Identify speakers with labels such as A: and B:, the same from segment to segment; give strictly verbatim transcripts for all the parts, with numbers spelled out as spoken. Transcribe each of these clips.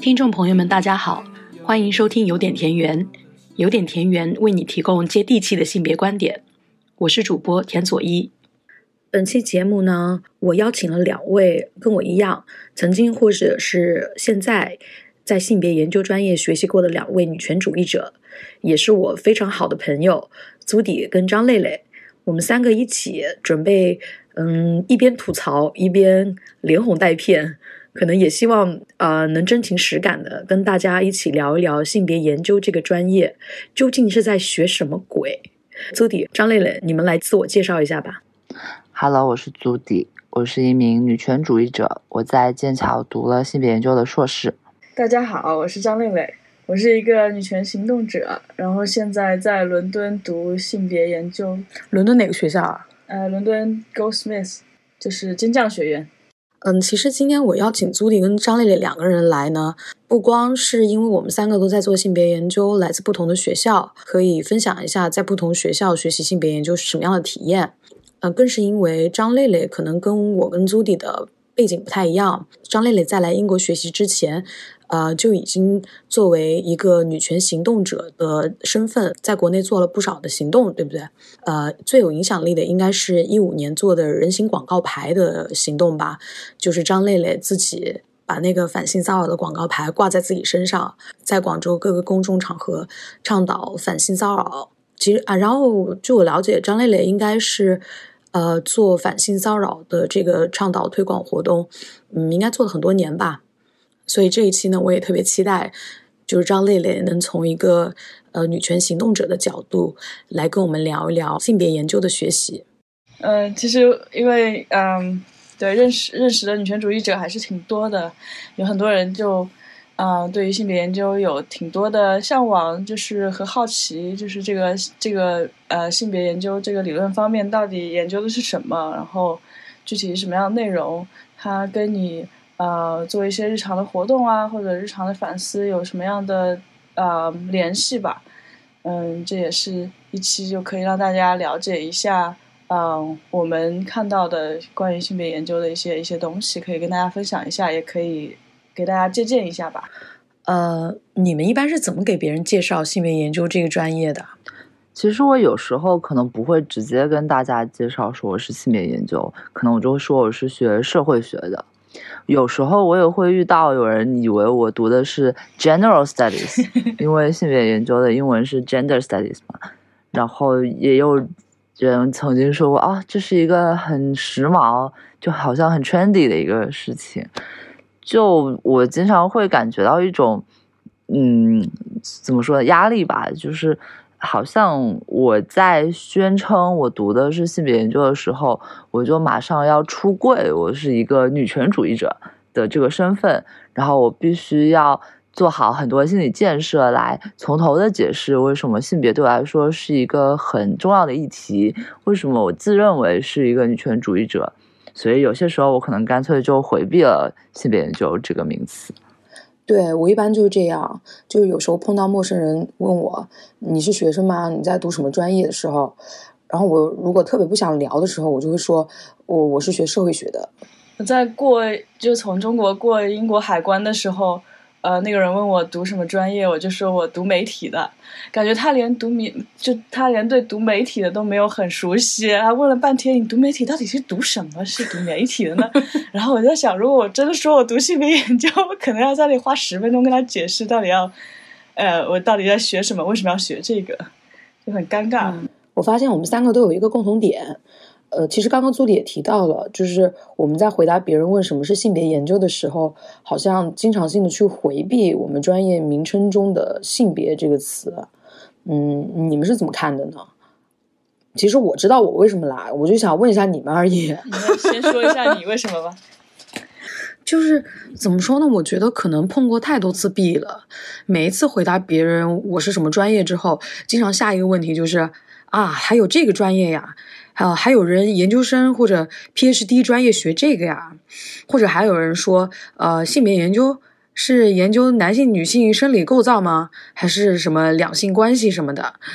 A: 听众朋友们大家好，欢迎收听有点田园，有点田园为你提供接地气的性别观点，我是主播田佐一。本期节目呢，我邀请了两位跟我一样曾经或者是现在在性别研究专业学习过的两位女权主义者，也是我非常好的朋友朱迪跟张蕾蕾。我们三个一起准备嗯，一边吐槽一边连哄带骗，可能也希望呃能真情实感的跟大家一起聊一聊性别研究这个专业究竟是在学什么鬼。朱迪、张蕾蕾，你们来自我介绍一下吧。
B: Hello， 我是朱迪，我是一名女权主义者，我在剑桥读了性别研究的硕士。
C: 大家好，我是张蕾蕾，我是一个女权行动者，然后现在在伦敦读性别研究。
A: 伦敦哪个学校啊？
C: 呃，伦敦 Goldsmiths， 就是金匠学院。
A: 嗯，其实今天我邀请朱迪跟张蕾蕾两个人来呢，不光是因为我们三个都在做性别研究，来自不同的学校，可以分享一下在不同学校学习性别研究是什么样的体验。呃，更是因为张蕾蕾可能跟我跟朱迪的背景不太一样。张蕾蕾在来英国学习之前，呃，就已经作为一个女权行动者的身份，在国内做了不少的行动，对不对？呃，最有影响力的应该是一五年做的人形广告牌的行动吧，就是张蕾蕾自己把那个反性骚扰的广告牌挂在自己身上，在广州各个公众场合倡导反性骚扰。其实啊，然后据我了解，张蕾蕾应该是呃做反性骚扰的这个倡导推广活动，嗯，应该做了很多年吧。所以这一期呢，我也特别期待，就是张蕾蕾能从一个呃女权行动者的角度来跟我们聊一聊性别研究的学习。
C: 呃，其实因为嗯，对认识认识的女权主义者还是挺多的，有很多人就。呃，对于性别研究有挺多的向往，就是和好奇，就是这个这个呃性别研究这个理论方面到底研究的是什么，然后具体是什么样的内容，它跟你呃做一些日常的活动啊，或者日常的反思有什么样的呃联系吧。嗯，这也是一期就可以让大家了解一下，嗯、呃，我们看到的关于性别研究的一些一些东西，可以跟大家分享一下，也可以。给大家借鉴一下吧。
A: 呃，你们一般是怎么给别人介绍性别研究这个专业的？
B: 其实我有时候可能不会直接跟大家介绍说我是性别研究，可能我就会说我是学社会学的。有时候我也会遇到有人以为我读的是 general studies， 因为性别研究的英文是 gender studies 嘛。然后也有人曾经说过啊，这是一个很时髦，就好像很 trendy 的一个事情。就我经常会感觉到一种，嗯，怎么说呢，压力吧，就是好像我在宣称我读的是性别研究的时候，我就马上要出柜，我是一个女权主义者的这个身份，然后我必须要做好很多心理建设，来从头的解释为什么性别对我来说是一个很重要的议题，为什么我自认为是一个女权主义者。所以有些时候我可能干脆就回避了性别研究这个名词。
A: 对，我一般就是这样，就是有时候碰到陌生人问我你是学生吗？你在读什么专业的时候，然后我如果特别不想聊的时候，我就会说我我是学社会学的。
C: 我在过就从中国过英国海关的时候，呃，那个人问我读什么专业，我就说我读媒体的，感觉他连读媒就他连对读媒体的都没有很熟悉，他问了半天你读媒体到底是读什么是读媒体的呢？然后我在想，如果我真的说我读性别研究，我可能要在那里花十分钟跟他解释到底要呃我到底在学什么，为什么要学这个，就很尴尬。
A: 嗯，我发现我们三个都有一个共同点，呃，其实刚刚朱迪也提到了，就是我们在回答别人问什么是性别研究的时候，好像经常性的去回避我们专业名称中的性别这个词。嗯，你们是怎么看的呢？其实我知道我为什么来，我就想问一下你们而已。
C: 你先说一下你为什么吧。
A: 就是怎么说呢，我觉得可能碰过太多次壁了，每一次回答别人我是什么专业之后，经常下一个问题就是啊，还有这个专业呀，呃，还有人研究生或者 P H D 专业学这个呀，或者还有人说呃，性别研究是研究男性女性生理构造吗？还是什么两性关系什么的？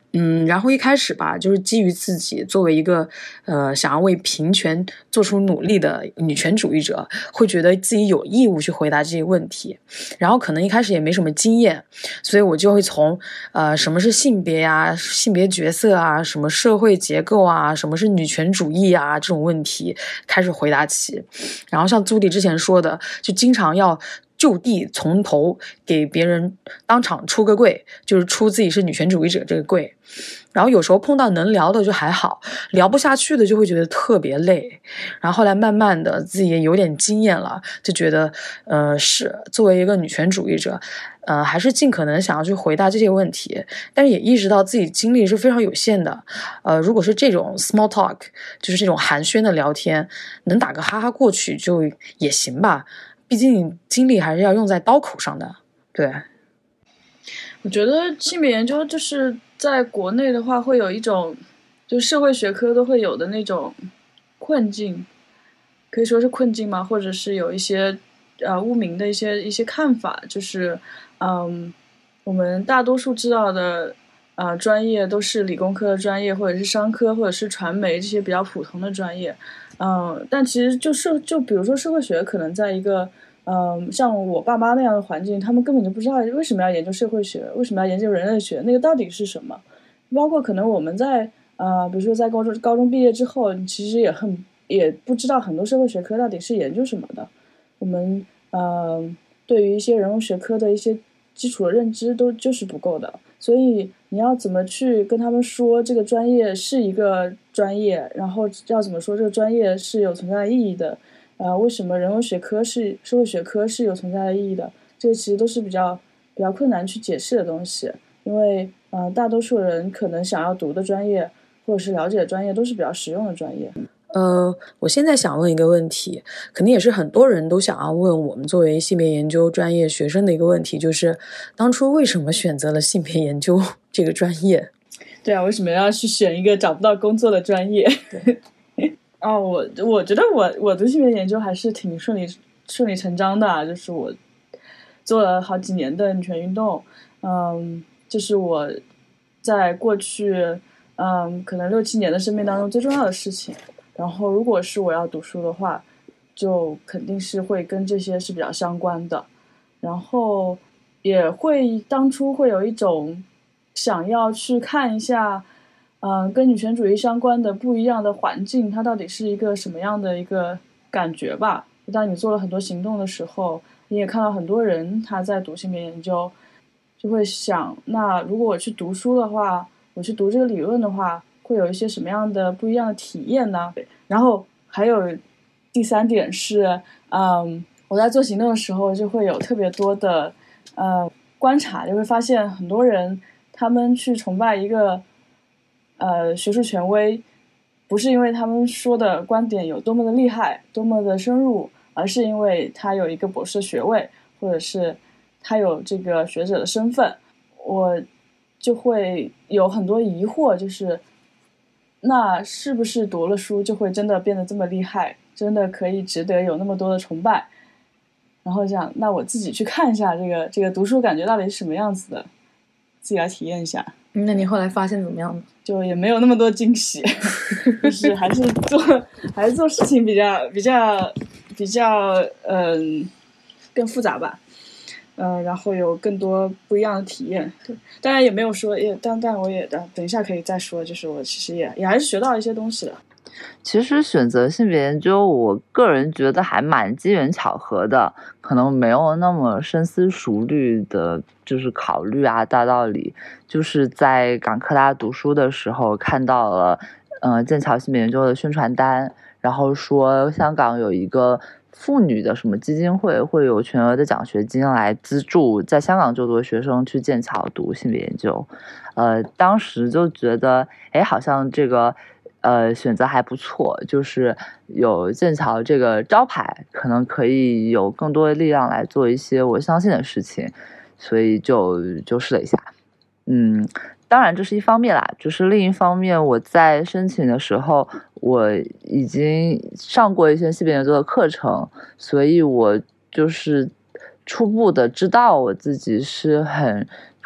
A: 嗯，然后一开始吧，就是基于自己作为一个呃想要为平权做出努力的女权主义者，会觉得自己有义务去回答这些问题。然后可能一开始也没什么经验，所以我就会从呃什么是性别呀、性别角色啊、什么社会结构啊、什么是女权主义啊这种问题开始回答起。然后像朱迪之前说的，就经常要就地从头给别人当场出个柜，就是出自己是女权主义者这个柜。然后有时候碰到能聊的就还好，聊不下去的就会觉得特别累。然后后来慢慢的自己也有点经验了，就觉得呃是作为一个女权主义者，呃还是尽可能想要去回答这些问题，但是也意识到自己精力是非常有限的。呃如果是这种 small talk， 就是这种寒暄的聊天，能打个哈哈过去就也行吧，毕竟精力还是要用在刀口上的。对，
C: 我觉得性别研究就是在国内的话，会有一种就社会学科都会有的那种困境，可以说是困境嘛，或者是有一些呃污名的一些一些看法，就是嗯，我们大多数知道的呃专业都是理工科的专业，或者是商科，或者是传媒这些比较普通的专业，嗯，但其实就社就比如说社会学，可能在一个嗯，像我爸妈那样的环境，他们根本就不知道为什么要研究社会学，为什么要研究人类学，那个到底是什么？包括可能我们在呃，比如说在高中高中毕业之后，其实也很也不知道很多社会学科到底是研究什么的。我们呃，对于一些人文学科的一些基础的认知都就是不够的。所以你要怎么去跟他们说这个专业是一个专业，然后要怎么说这个专业是有存在的意义的？呃，为什么人文学科是社会学科是有存在的意义的？这其实都是比较比较困难去解释的东西，因为呃，大多数人可能想要读的专业或者是了解的专业都是比较实用的专业。
A: 呃，我现在想问一个问题，肯定也是很多人都想要问我们作为性别研究专业学生的一个问题，就是当初为什么选择了性别研究这个专业？
C: 对啊，为什么要去选一个找不到工作的专业？
A: 对。
C: 哦，我我觉得我我的性别研究还是挺顺利顺理成章的，就是我做了好几年的女权运动，嗯，这是我在过去嗯可能六七年的生命当中最重要的事情。然后如果是我要读书的话，就肯定是会跟这些是比较相关的，然后也会当初会有一种想要去看一下。嗯，跟女权主义相关的不一样的环境，它到底是一个什么样的一个感觉吧？当你做了很多行动的时候，你也看到很多人他在读性别研究，就会想，那如果我去读书的话，我去读这个理论的话，会有一些什么样的不一样的体验呢？然后还有第三点是，嗯，我在做行动的时候就会有特别多的呃观察，就会发现很多人他们去崇拜一个。呃，学术权威不是因为他们说的观点有多么的厉害、多么的深入，而是因为他有一个博士学位，或者是他有这个学者的身份。我就会有很多疑惑，就是那是不是读了书就会真的变得这么厉害，真的可以值得有那么多的崇拜？然后想，那我自己去看一下这个这个读书感觉到底是什么样子的，自己来体验一下。
A: 那你后来发现怎么样呢？
C: 就也没有那么多惊喜，就是还是做还是做事情比较比较比较嗯、呃、更复杂吧，嗯、呃，然后有更多不一样的体验。对，当然也没有说也，但但我也等等一下可以再说，就是我其实也也还是学到一些东西的。
B: 其实选择性别研究，我个人觉得还蛮机缘巧合的，可能没有那么深思熟虑的，就是考虑啊大道理。就是在港科大读书的时候看到了，呃，剑桥性别研究的宣传单，然后说香港有一个妇女的什么基金会，会有全额的奖学金来资助在香港就读的学生去剑桥读性别研究。呃，当时就觉得，哎，好像这个。呃，选择还不错，就是有剑桥这个招牌，可能可以有更多的力量来做一些我相信的事情，所以就就试了一下。嗯，当然这是一方面啦，就是另一方面，我在申请的时候，我已经上过一些性别研究的课程，所以我就是初步的知道我自己是很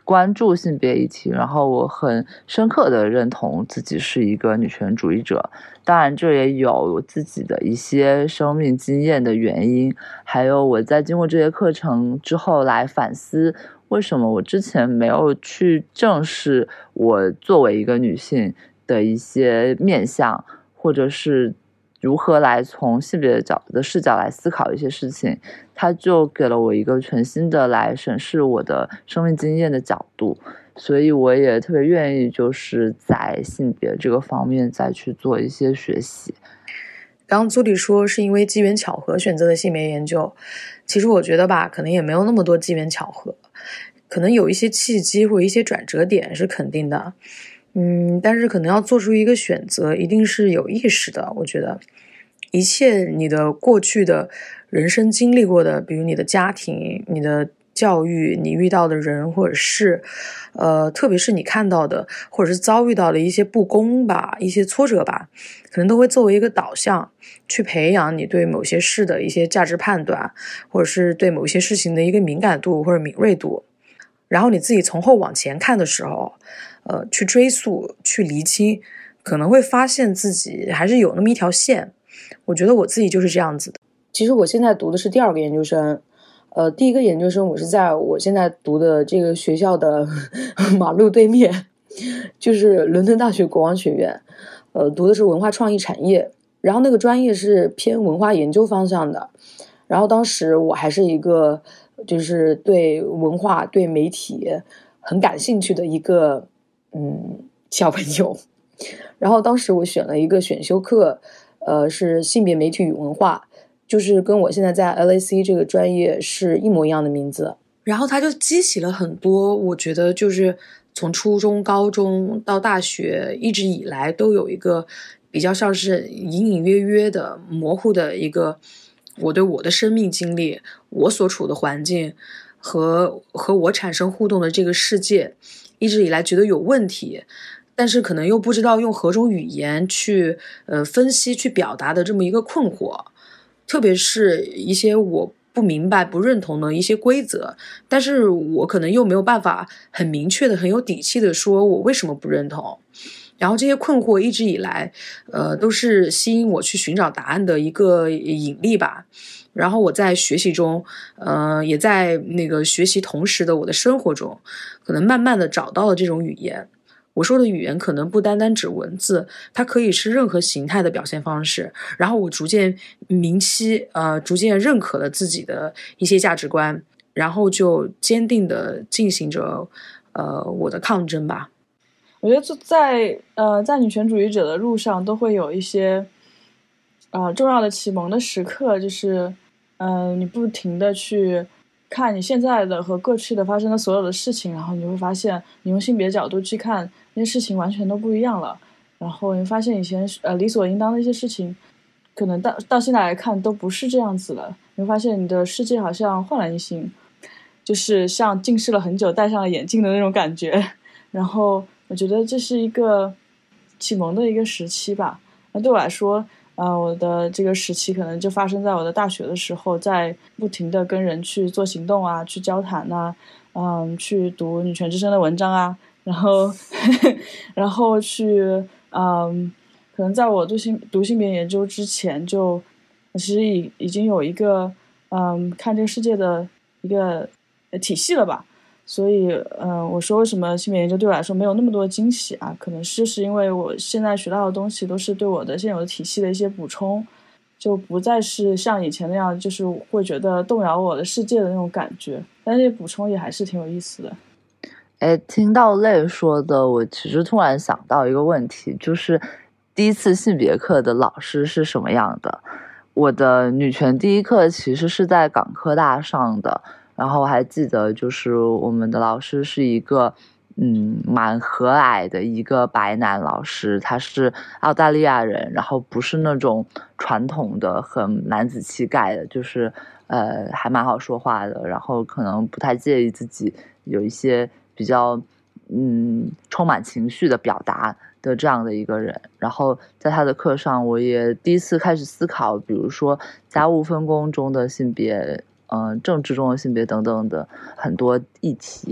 B: 关注性别议题，然后我很深刻的认同自己是一个女权主义者。当然这也有我自己的一些生命经验的原因，还有我在经过这些课程之后来反思，为什么我之前没有去正视我作为一个女性的一些面向，或者是如何来从性别的角的视角来思考一些事情，它就给了我一个全新的来审视我的生命经验的角度。所以我也特别愿意就是在性别这个方面再去做一些学习。
A: 刚刚朱迪说是因为机缘巧合选择的性别研究，其实我觉得吧，可能也没有那么多机缘巧合，可能有一些契机或一些转折点是肯定的。嗯，但是可能要做出一个选择，一定是有意识的。我觉得一切你的过去的人生经历过的，比如你的家庭、你的教育、你遇到的人或者是，呃，特别是你看到的或者是遭遇到的一些不公吧、一些挫折吧，可能都会作为一个导向，去培养你对某些事的一些价值判断，或者是对某些事情的一个敏感度或者敏锐度。然后你自己从后往前看的时候，呃，去追溯、去厘清，可能会发现自己还是有那么一条线。我觉得我自己就是这样子的。其实我现在读的是第二个研究生，呃，第一个研究生我是在我现在读的这个学校的马路对面，就是伦敦大学国王学院，呃，读的是文化创意产业，然后那个专业是偏文化研究方向的。然后当时我还是一个就是对文化、对媒体很感兴趣的一个嗯小朋友。然后当时我选了一个选修课，呃，是性别媒体与文化，就是跟我现在在 L A C 这个专业是一模一样的名字。然后它就激起了很多，我觉得就是从初中、高中到大学一直以来都有一个比较像是隐隐约约的模糊的一个我对我的生命经历，我所处的环境和和我产生互动的这个世界，一直以来觉得有问题，但是可能又不知道用何种语言去呃分析去表达的这么一个困惑，特别是一些我不明白不认同的一些规则，但是我可能又没有办法很明确的很有底气的说我为什么不认同。然后这些困惑一直以来呃，都是吸引我去寻找答案的一个引力吧。然后我在学习中呃，也在那个学习同时的我的生活中，可能慢慢的找到了这种语言。我说的语言可能不单单指文字，它可以是任何形态的表现方式。然后我逐渐明晰呃，逐渐认可了自己的一些价值观，然后就坚定的进行着呃我的抗争吧。
C: 我觉得在呃在女权主义者的路上都会有一些呃重要的启蒙的时刻，就是嗯、呃、你不停的去看你现在的和过去的发生的所有的事情，然后你会发现你用性别角度去看那些事情完全都不一样了，然后你会发现以前呃理所应当的一些事情可能到到现在来看都不是这样子了。你会发现你的世界好像焕然一新，就是像近视了很久戴上了眼镜的那种感觉。然后我觉得这是一个启蒙的一个时期吧。那对我来说呃，我的这个时期可能就发生在我的大学的时候，在不停的跟人去做行动啊，去交谈啊，嗯，去读女权之声的文章啊，然后然后去嗯，可能在我读性读性别研究之前就其实已已经有一个嗯看这个世界的一个体系了吧。所以嗯，我说为什么性别研究对我来说没有那么多惊喜啊，可能是是因为我现在学到的东西都是对我的现有的体系的一些补充，就不再是像以前那样就是会觉得动摇我的世界的那种感觉，但是补充也还是挺有意思的。
B: 哎，听到类说的，我其实突然想到一个问题，就是第一次性别课的老师是什么样的？我的女权第一课其实是在港科大上的，然后我还记得就是我们的老师是一个嗯蛮和蔼的一个白男老师，他是澳大利亚人，然后不是那种传统的很男子气概的，就是呃还蛮好说话的，然后可能不太介意自己有一些比较嗯充满情绪的表达的这样的一个人。然后在他的课上我也第一次开始思考比如说家务分工中的性别嗯、呃，政治中的性别等等的很多议题。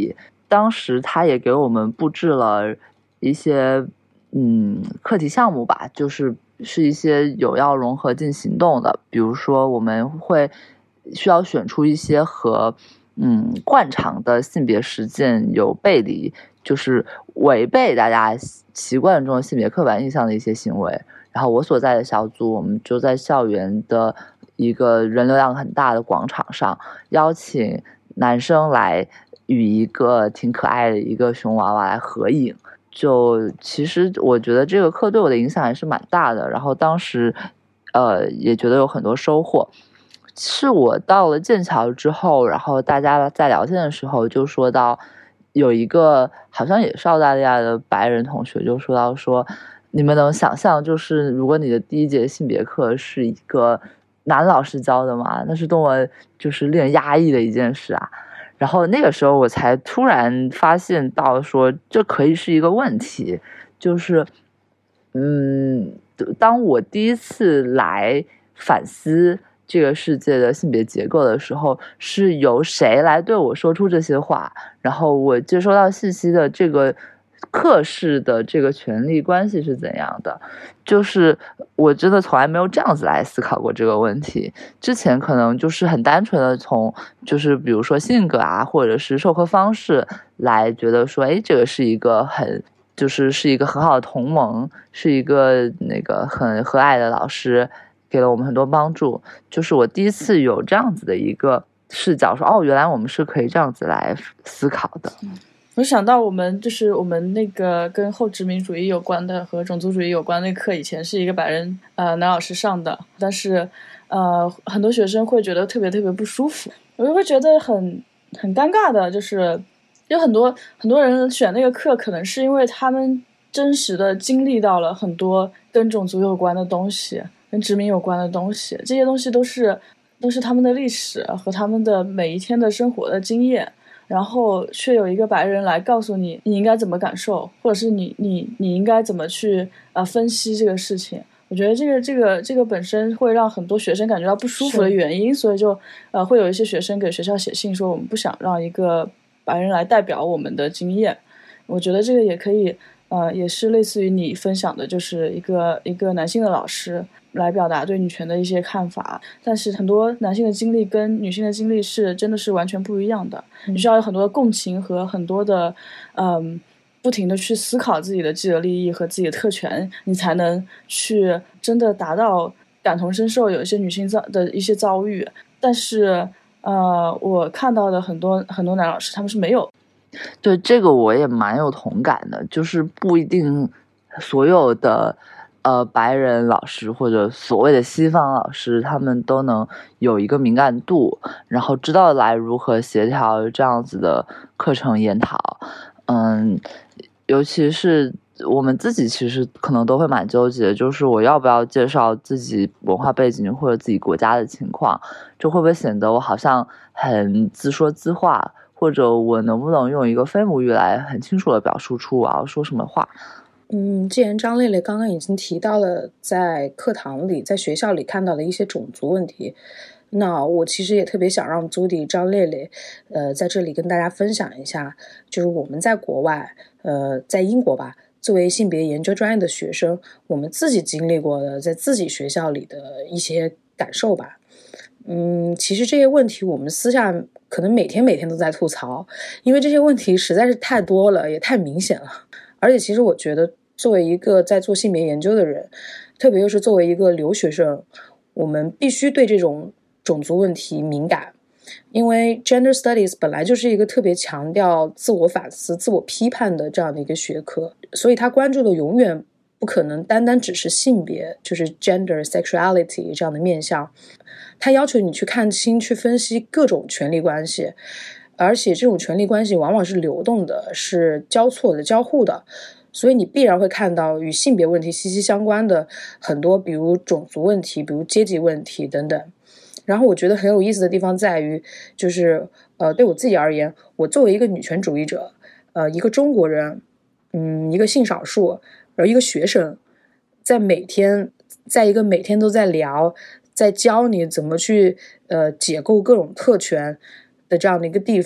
B: 当时他也给我们布置了一些嗯课题项目吧，就是是一些有要融合进行动的，比如说我们会需要选出一些和嗯惯常的性别实践有背离，就是违背大家习惯中的性别刻板印象的一些行为。然后我所在的小组，我们就在校园的一个人流量很大的广场上，邀请男生来与一个挺可爱的一个熊娃娃来合影。就其实我觉得这个课对我的影响还是蛮大的，然后当时呃也觉得有很多收获。是我到了剑桥之后，然后大家在聊天的时候就说到，有一个好像也是澳大利亚的白人同学就说到说，你们能想象就是如果你的第一节性别课是一个男老师教的吗？那是多么就是令人压抑的一件事啊。然后那个时候我才突然发现到说，这可以是一个问题，就是嗯，当我第一次来反思这个世界的性别结构的时候，是由谁来对我说出这些话，然后我接收到信息的这个课室的这个权力关系是怎样的，就是我真的从来没有这样子来思考过这个问题。之前可能就是很单纯的从就是比如说性格啊，或者是授课方式来觉得说，哎，这个是一个很就是是一个很好的同盟，是一个那个很和蔼的老师，给了我们很多帮助。就是我第一次有这样子的一个视角，说哦，原来我们是可以这样子来思考的。
C: 我想到我们就是我们那个跟后殖民主义有关的和种族主义有关的课，以前是一个白人呃男老师上的，但是呃很多学生会觉得特别特别不舒服，我就会觉得很很尴尬的，就是有很多很多人选那个课，可能是因为他们真实的经历到了很多跟种族有关的东西，跟殖民有关的东西，这些东西都是都是他们的历史和他们的每一天的生活的经验，然后却有一个白人来告诉你你应该怎么感受，或者是你你你应该怎么去呃分析这个事情。我觉得这个这个这个本身会让很多学生感觉到不舒服的原因，所以就呃会有一些学生给学校写信说我们不想让一个白人来代表我们的经验。我觉得这个也可以呃也是类似于你分享的，就是一个一个男性的老师来表达对女权的一些看法，但是很多男性的经历跟女性的经历是真的是完全不一样的，你需要有很多的共情和很多的嗯不停的去思考自己的既得利益和自己的特权，你才能去真的达到感同身受有一些女性遭的一些遭遇。但是呃我看到的很多很多男老师他们是没有。
B: 对，这个我也蛮有同感的，就是不一定所有的呃白人老师或者所谓的西方老师他们都能有一个敏感度，然后知道来如何协调这样子的课程研讨。嗯，尤其是我们自己其实可能都会蛮纠结，就是我要不要介绍自己文化背景或者自己国家的情况，这会不会显得我好像很自说自话，或者我能不能用一个非母语来很清楚的表述出我要说什么话。
A: 嗯，既然张丽丽刚刚已经提到了在课堂里在学校里看到的一些种族问题，那我其实也特别想让朱迪张丽丽呃在这里跟大家分享一下，就是我们在国外呃在英国吧，作为性别研究专业的学生，我们自己经历过的在自己学校里的一些感受吧。嗯，其实这些问题我们私下可能每天每天都在吐槽，因为这些问题实在是太多了，也太明显了。而且其实我觉得作为一个在做性别研究的人，特别又是作为一个留学生，我们必须对这种种族问题敏感，因为 gender studies 本来就是一个特别强调自我反思自我批判的这样的一个学科，所以他关注的永远不可能单单只是性别，就是 gender sexuality 这样的面向，他要求你去看清去分析各种权力关系，而且这种权力关系往往是流动的，是交错的交互的，所以你必然会看到与性别问题息息相关的很多，比如种族问题，比如阶级问题等等。然后我觉得很有意思的地方在于，就是呃，对我自己而言，我作为一个女权主义者，呃，一个中国人，嗯，一个性少数，然后一个学生，在每天，在一个每天都在聊，在教你怎么去呃解构各种特权的这样的一个地方，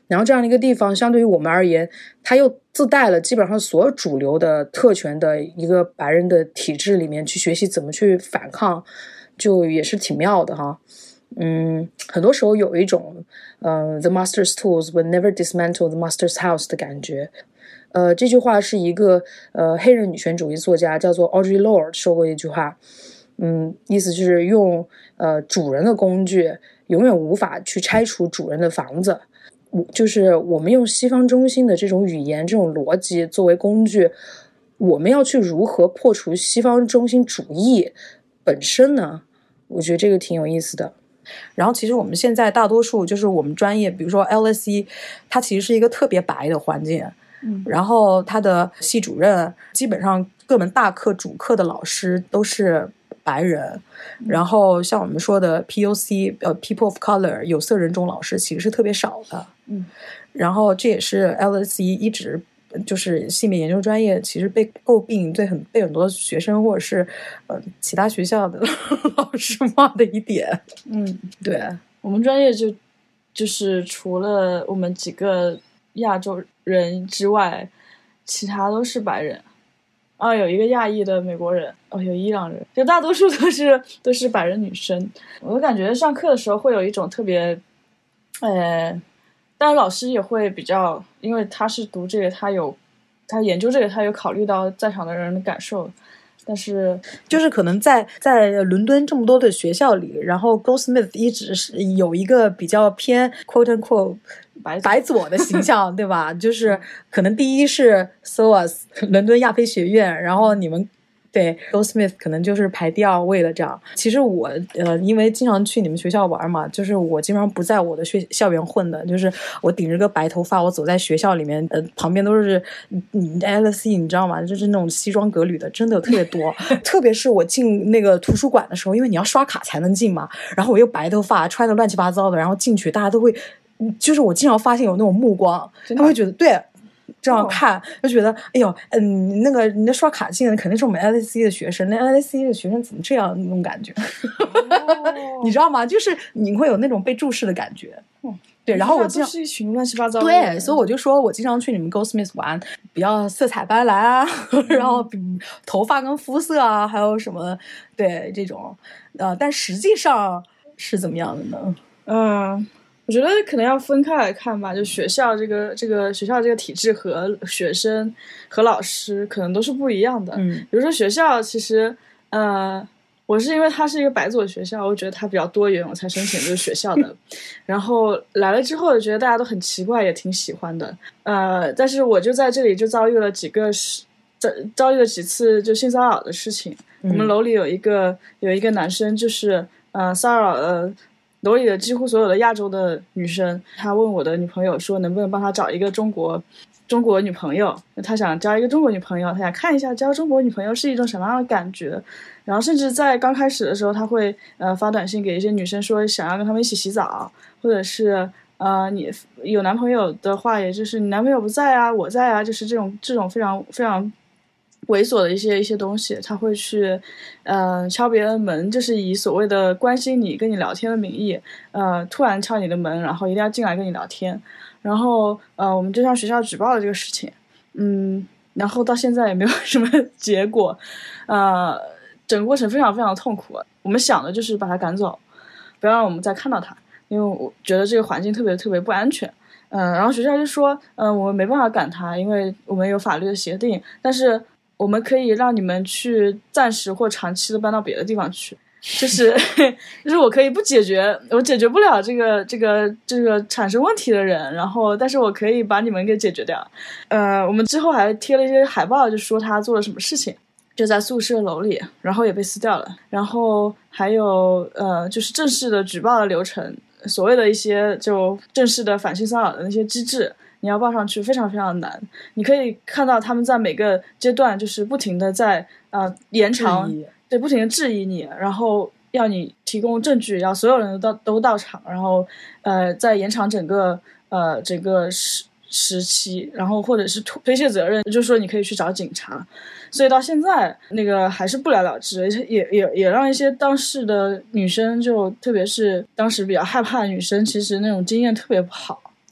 A: 然后这样的一个地方相对于我们而言，它又自带了基本上所有主流的特权的一个白人的体制里面去学习怎么去反抗，就也是挺妙的哈。嗯，很多时候有一种呃 the master's tools will never dismantle the master's house 的感觉。呃，这句话是一个呃黑人女权主义作家叫做 Audre Lorde 说过一句话，嗯，意思就是用呃主人的工具永远无法去拆除主人的房子。就是我们用西方中心的这种语言这种逻辑作为工具，我们要去如何破除西方中心主义本身呢？我觉得这个挺有意思的。然后其实我们现在大多数就是我们专业，比如说 L S E 它其实是一个特别白的环境，嗯，然后它的系主任基本上各门大课主课的老师都是白人，嗯，然后像我们说的 P O C 呃 People of Color 有色人种老师其实是特别少的，嗯，然后这也是 L S E 一直就是性别研究专业其实被诟病，对很被很多学生或者是呃其他学校的老师骂的一点。嗯，对，
C: 我们专业就就是除了我们几个亚洲人之外，其他都是白人。啊，有一个亚裔的美国人，哦，有伊朗人，就大多数都是都是白人女生。我感觉上课的时候会有一种特别，呃，当然老师也会比较，因为他是读这个，他有他研究这个，他有考虑到在场的人的感受。但是就是可能在在伦敦这么多的学校里，然后 Goldsmith 一直是有一个比较偏 quote unquote 白白左的形象，对吧？就是可能第一是 S O A S 伦敦亚非学院，然后你们对 Goldsmith 可能就是排第二位了这样。其实我呃因为经常去你们学校玩嘛，就是我基本上不在我的学校园混的，就是我顶着个白头发，我走在学校里面，呃旁边都是嗯 L S E 你知道吗？就是那种西装革履的真的特别多。特别是我进那个图书馆的时候，因为你要刷卡才能进嘛，然后我又白头发穿的乱七八糟的，然后进去大家都会，就是我经常发现有那种目光，他会觉得对这样看，就觉得哎呦，嗯，那个你那刷卡进的肯定是我们 L S E 的学生，那 L S E 的学生怎么这样那种感觉，哦、你知道吗？就是你会有那种被注视的感觉。嗯，对，然后我经常是一群乱七八糟的，
A: 对，所以我就说我经常去你们 Goldsmith 玩，比较色彩斑斓啊，然后头发跟肤色啊，还有什么对这种，呃，但实际上是怎么样的呢？
C: 嗯。我觉得可能要分开来看吧，就学校这个这个学校这个体制和学生和老师可能都是不一样的。嗯，比如说学校其实，呃，我是因为它是一个白左学校，我觉得它比较多元，我才申请这个学校的。然后来了之后，我觉得大家都很奇怪，也挺喜欢的。呃，但是我就在这里就遭遇了几个是遭遭遇了几次就性骚扰的事情。嗯，我们楼里有一个有一个男生就是呃骚扰了楼里的几乎所有的亚洲的女生，他问我的女朋友说能不能帮他找一个中国中国女朋友，他想交一个中国女朋友，他想看一下交中国女朋友是一种什么样的感觉。然后甚至在刚开始的时候，他会呃发短信给一些女生说想要跟他们一起洗澡，或者是呃你有男朋友的话，也就是你男朋友不在啊，我在啊，就是这种这种非常非常猥琐的一些一些东西，他会去，呃，敲别人的门，就是以所谓的关心你、跟你聊天的名义，呃，突然敲你的门，然后一定要进来跟你聊天，然后呃，我们就向学校举报了这个事情，嗯，然后到现在也没有什么结果，呃，整个过程非常非常痛苦。我们想的就是把他赶走，不要让我们再看到他，因为我觉得这个环境特别特别不安全。嗯、呃，然后学校就说，嗯、呃，我们没办法赶他，因为我们有法律的协定，但是我们可以让你们去暂时或长期的搬到别的地方去，就是就是我可以不解决，我解决不了这个这个这个产生问题的人，然后但是我可以把你们给解决掉。呃，我们之后还贴了一些海报，就说他做了什么事情，就在宿舍楼里，然后也被撕掉了。然后还有呃，就是正式的举报的流程，所谓的一些就正式的反性骚扰的那些机制。你要报上去非常非常难，你可以看到他们在每个阶段就是不停的在呃延长，对，不停的质疑你，然后要你提供证据，要所有人都到都到场，然后呃再延长整个呃整个时时期，然后或者是推卸责任，就是说你可以去找警察，所以到现在那个还是不了了之，也也也让一些当事的女生就特别是当时比较害怕的女生，其实那种经验特别不好。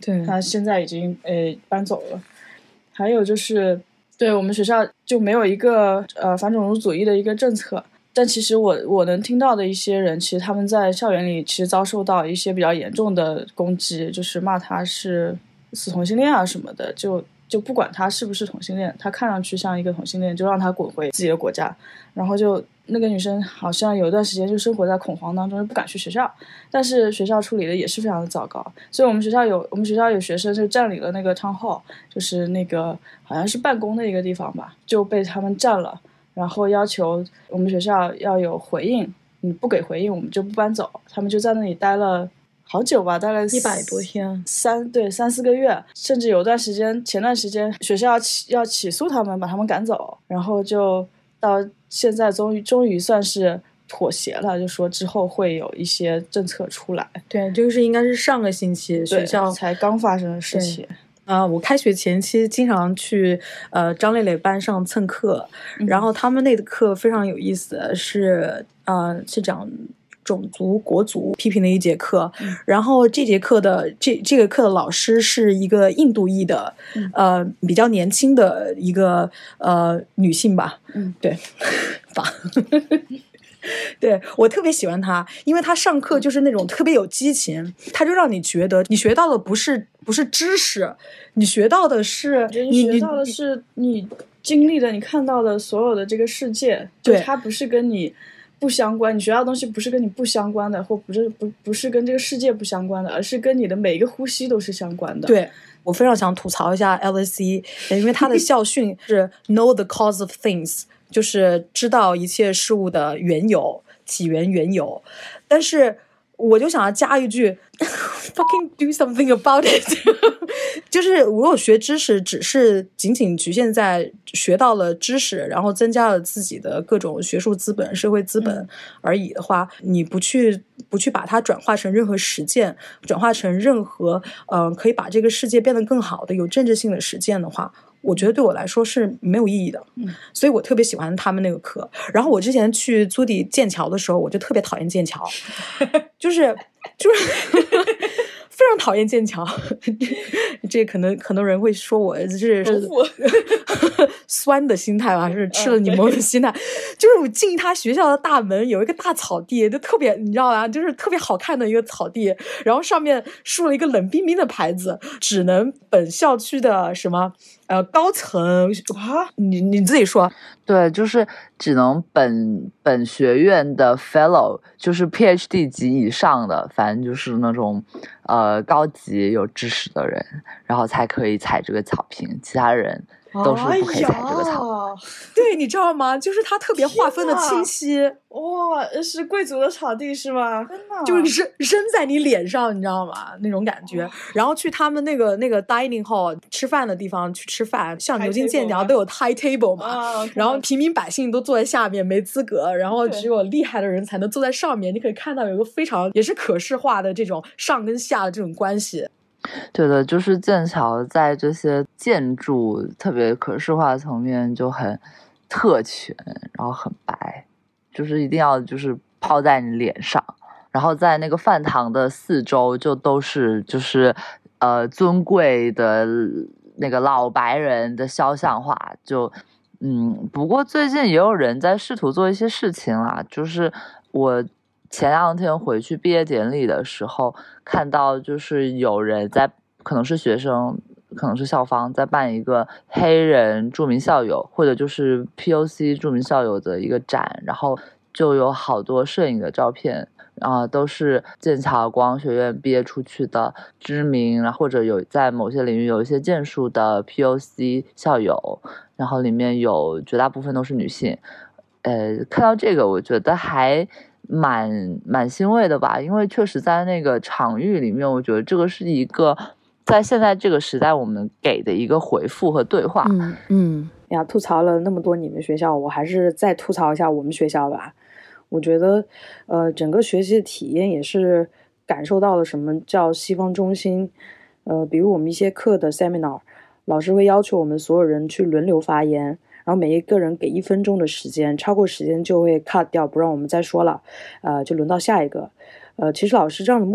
A: 对，
C: 他现在已经呃搬走了。还有就是，对我们学校就没有一个呃反种族主义的一个政策。但其实我我能听到的一些人，其实他们在校园里其实遭受到一些比较严重的攻击，就是骂他是死同性恋啊什么的，就就不管他是不是同性恋，他看上去像一个同性恋，就让他滚回自己的国家。然后就那个女生好像有一段时间就生活在恐慌当中，就不敢去学校，但是学校处理的也是非常的糟糕。所以我们学校有我们学校有学生就占领了那个 town hall， 就是那个好像是办公的一个地方吧，就被他们占了。然后要求我们学校要有回应，你不给回应我们就不搬走。他们就在那里待了好久吧，大概
A: 一百多天，
C: 三对三四个月，甚至有段时间，前段时间学校要起要起诉他们，把他们赶走，然后就到现在终于终于算是妥协了，就说之后会有一些政策出来。
A: 对，这个是应该是上个星期学校
C: 才刚发生的事情。
A: 啊、呃，我开学前期经常去呃张磊磊班上蹭课，
C: 嗯、
A: 然后他们那个课非常有意思，是呃是讲种族国族批评的一节课，
C: 嗯、
A: 然后这节课的这这个课的老师是一个印度裔的，
C: 嗯、
A: 呃比较年轻的一个呃女性吧，
C: 嗯，
A: 对，吧。对，我特别喜欢他，因为他上课就是那种特别有激情，他就让你觉得你学到的不是不是知识，你学到的是
C: 你学到的是你经历的，你看到的所有的这个世界，
A: 对，
C: 它不是跟你不相关，你学到的东西不是跟你不相关的，或不是不不是跟这个世界不相关的，而是跟你的每一个呼吸都是相关的。
A: 对，我非常想吐槽一下 L S E， 因为他的校训是 Know the cause of things。就是知道一切事物的缘由、起源、缘由，但是我就想要加一句 ，fucking do something about it 。就是如果学知识只是仅仅局限在学到了知识，然后增加了自己的各种学术资本、社会资本而已的话，嗯、你不去不去把它转化成任何实践，转化成任何嗯、呃、可以把这个世界变得更好的有政治性的实践的话。我觉得对我来说是没有意义的，
C: 嗯，
A: 所以我特别喜欢他们那个课。然后我之前去租底剑桥的时候，我就特别讨厌剑桥，就是就是非常讨厌剑桥。这可能很多人会说我这是酸的心态吧，是吃了柠檬的心态。嗯、就是我进他学校的大门有一个大草地，就特别你知道吧，就是特别好看的一个草地，然后上面竖了一个冷冰冰的牌子，只能本校区的什么呃高层啊，你你自己说。
B: 对，就是只能本本学院的 fellow， 就是 P H D 级以上的，反正就是那种呃高级有知识的人，然后才可以踩这个草坪，其他人都是不可以踩这个草。
A: 哎、对，你知道吗？就是它特别划分的清晰。
C: 哇，是贵族的草地是吗？真的，
A: 就是扔扔在你脸上，你知道吗？那种感觉。然后去他们那个那个 dining hall 吃饭的地方去吃饭，像牛津、剑桥都有 high table 嘛。
C: 啊、
A: 然后平民百姓都坐在下面，没资格，然后只有厉害的人才能坐在上面。你可以看到有一个非常也是可视化的这种上跟下的这种关系。
B: 对的，就是剑桥在这些建筑特别可视化层面就很特权，然后很白，就是一定要就是抛在你脸上，然后在那个饭堂的四周就都是就是呃尊贵的那个老白人的肖像画，就嗯，不过最近也有人在试图做一些事情啦，就是我前两天回去毕业典礼的时候，看到就是有人在，可能是学生，可能是校方在办一个黑人著名校友，或者就是 P O C 著名校友的一个展，然后就有好多摄影的照片，啊、呃，都是剑桥国王学院毕业出去的知名，然后或者有在某些领域有一些建树的 P O C 校友，然后里面有绝大部分都是女性，呃，看到这个我觉得还蛮蛮欣慰的吧，因为确实在那个场域里面，我觉得这个是一个在现在这个时代我们给的一个回复和对话。
A: 嗯嗯，呀，吐槽了那么多你们学校，我还是再吐槽一下我们学校吧。我觉得，呃，整个学习的体验也是感受到了什么叫西方中心。呃，比如我们一些课的 seminar， 老师会要求我们所有人去轮流发言。然后每一个人给一分钟的时间，超过时间就会 cut 掉，不让我们再说了，呃，就轮到下一个。呃，其实老师这样的目的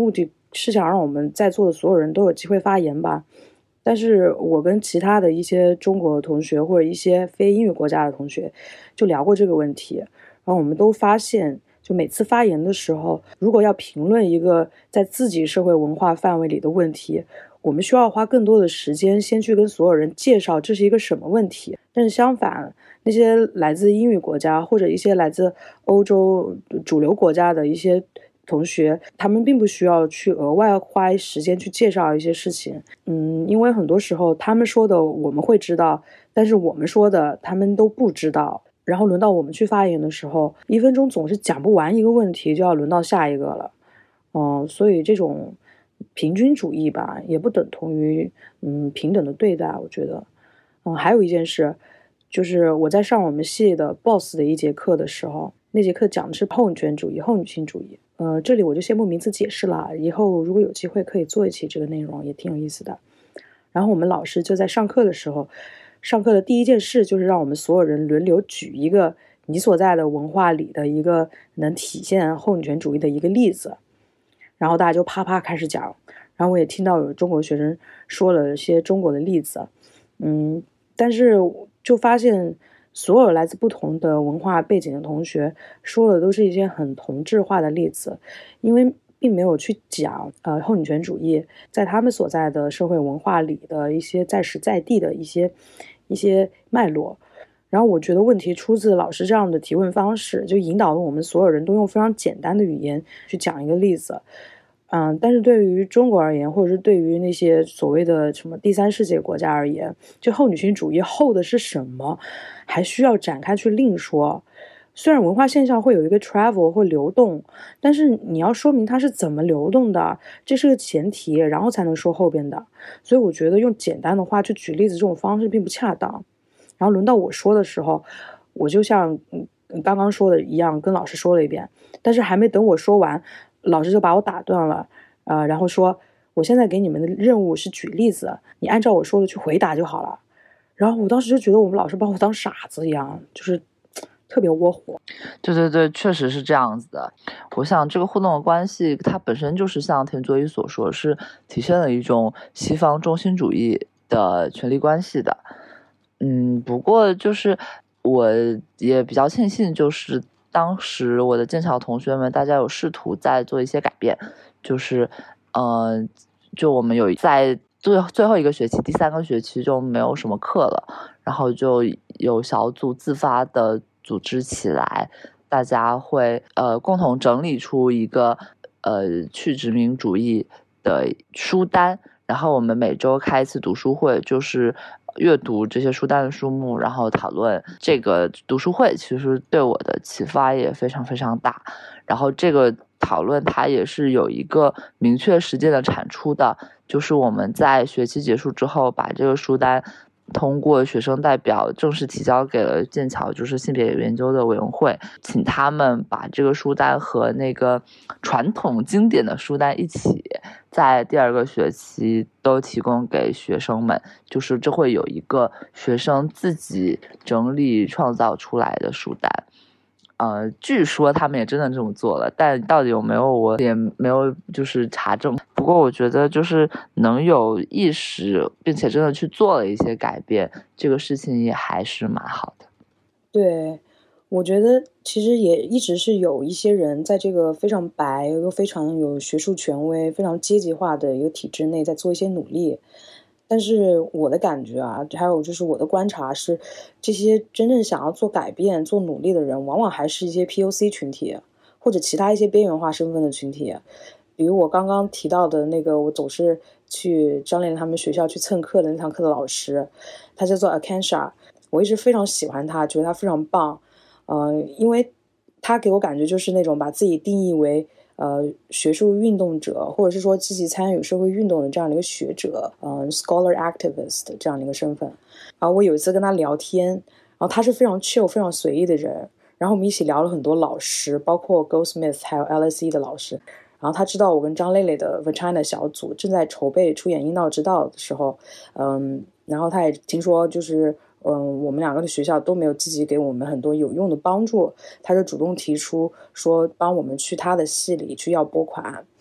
A: 是想让我们在座的所有人都有机会发言吧。但是我跟其他的一些中国同学或者一些非英语国家的同学就聊过这个问题，然后我们都发现，就每次发言的时候，如果要评论一个在自己社会文化范围里的问题，我们需要花更多的时间先去跟所有人介绍这是一个什么问题。但是相反，那些来自英语国家或者一些来自欧洲主流国家的一些同学，他们并不需要去额外花时间去介绍一些事情。嗯，因为很多时候他们说的我们会知道，但是我们说的他们都不知道。然后轮到我们去发言的时候，一分钟总是讲不完一个问题，就要轮到下一个了。嗯，所以这种平均主义吧，也不等同于嗯平等的对待，我觉得。嗯，还有一件事，就是我在上我们系的 boss 的一节课的时候，那节课讲的是后女权主义、后女性主义。呃，这里我就先不名词解释了，以后如果有机会可以做一期这个内容，也挺有意思的。然后我们老师就在上课的时候，上课的第一件事就是让我们所有人轮流举一个你所在的文化里的一个能体现后女权主义的一个例子，然后大家就啪啪开始讲。然后我也听到有中国学生说了一些中国的例子，嗯，但是就发现所有来自不同的文化背景的同学说的都是一些很同质化的例子，因为并没有去讲呃后女权主义在他们所在的社会文化里的一些在时在地的一些一些脉络。然后我觉得问题出自老师这样的提问方式，就引导了我们所有人都用非常简单的语言去讲一个例子。嗯，但是对于中国而言，或者是对于那些所谓的什么第三世界国家而言，就后女性主义后的是什么，还需要展开去另说。虽然文化现象会有一个 travel 或流动，但是你要说明它是怎么流动的，这是个前提，然后才能说后边的。所以我觉得用简单的话去举例子这种方式并不恰当。然后轮到我说的时候，我就像刚刚说的一样，跟老师说了一遍，但是还没等我说完，老师就把我打断了，呃，然后说我现在给你们的任务是举例子，你按照我说的去回答就好了。然后我当时就觉得我们老师把我当傻子一样，就是特别窝火。
B: 对对对，确实是这样子的。我想这个互动的关系，它本身就是像田佐宇所说，是体现了一种西方中心主义的权力关系的。嗯，不过就是我也比较庆幸，就是当时我的剑桥同学们，大家有试图在做一些改变，就是，呃，就我们有在最最后一个学期，第三个学期就没有什么课了，然后就有小组自发的组织起来，大家会呃共同整理出一个呃去殖民主义的书单，然后我们每周开一次读书会，就是阅读这些书单的书目，然后讨论。这个读书会其实对我的启发也非常非常大，然后这个讨论它也是有一个明确实践的产出的，就是我们在学期结束之后把这个书单通过学生代表正式提交给了剑桥就是性别研究的委员会，请他们把这个书单和那个传统经典的书单一起在第二个学期都提供给学生们，就是这会有一个学生自己整理创造出来的书单。呃，据说他们也真的这么做了，但到底有没有我也没有就是查证。不过我觉得就是能有意识并且真的去做了一些改变，这个事情也还是蛮好的。
A: 对，我觉得其实也一直是有一些人在这个非常白又非常有学术权威、非常阶级化的一个体制内在做一些努力。但是我的感觉啊，还有就是我的观察是，这些真正想要做改变、做努力的人，往往还是一些 P O C 群体，或者其他一些边缘化身份的群体。比如我刚刚提到的那个，我总是去张恋他们学校去蹭课的那堂课的老师，他叫做 Akansha， 我一直非常喜欢他，觉得他非常棒。呃，因为他给我感觉就是那种把自己定义为呃，学术运动者，或者是说积极参与社会运动的这样的一个学者，嗯、呃、，scholar activist 这样的一个身份。然后我有一次跟他聊天，然后他是非常 chill、非常随意的人。然后我们一起聊了很多老师，包括 Goldsmith 还有 L S E 的老师。然后他知道我跟张蕾蕾的 Vagina 小组正在筹备出演《阴道之道》的时候，嗯，然后他也听说就是。嗯，我们两个的学校都没有积极给我们很多有用的帮助，他就主动提出说帮我们去他的系里去要拨款。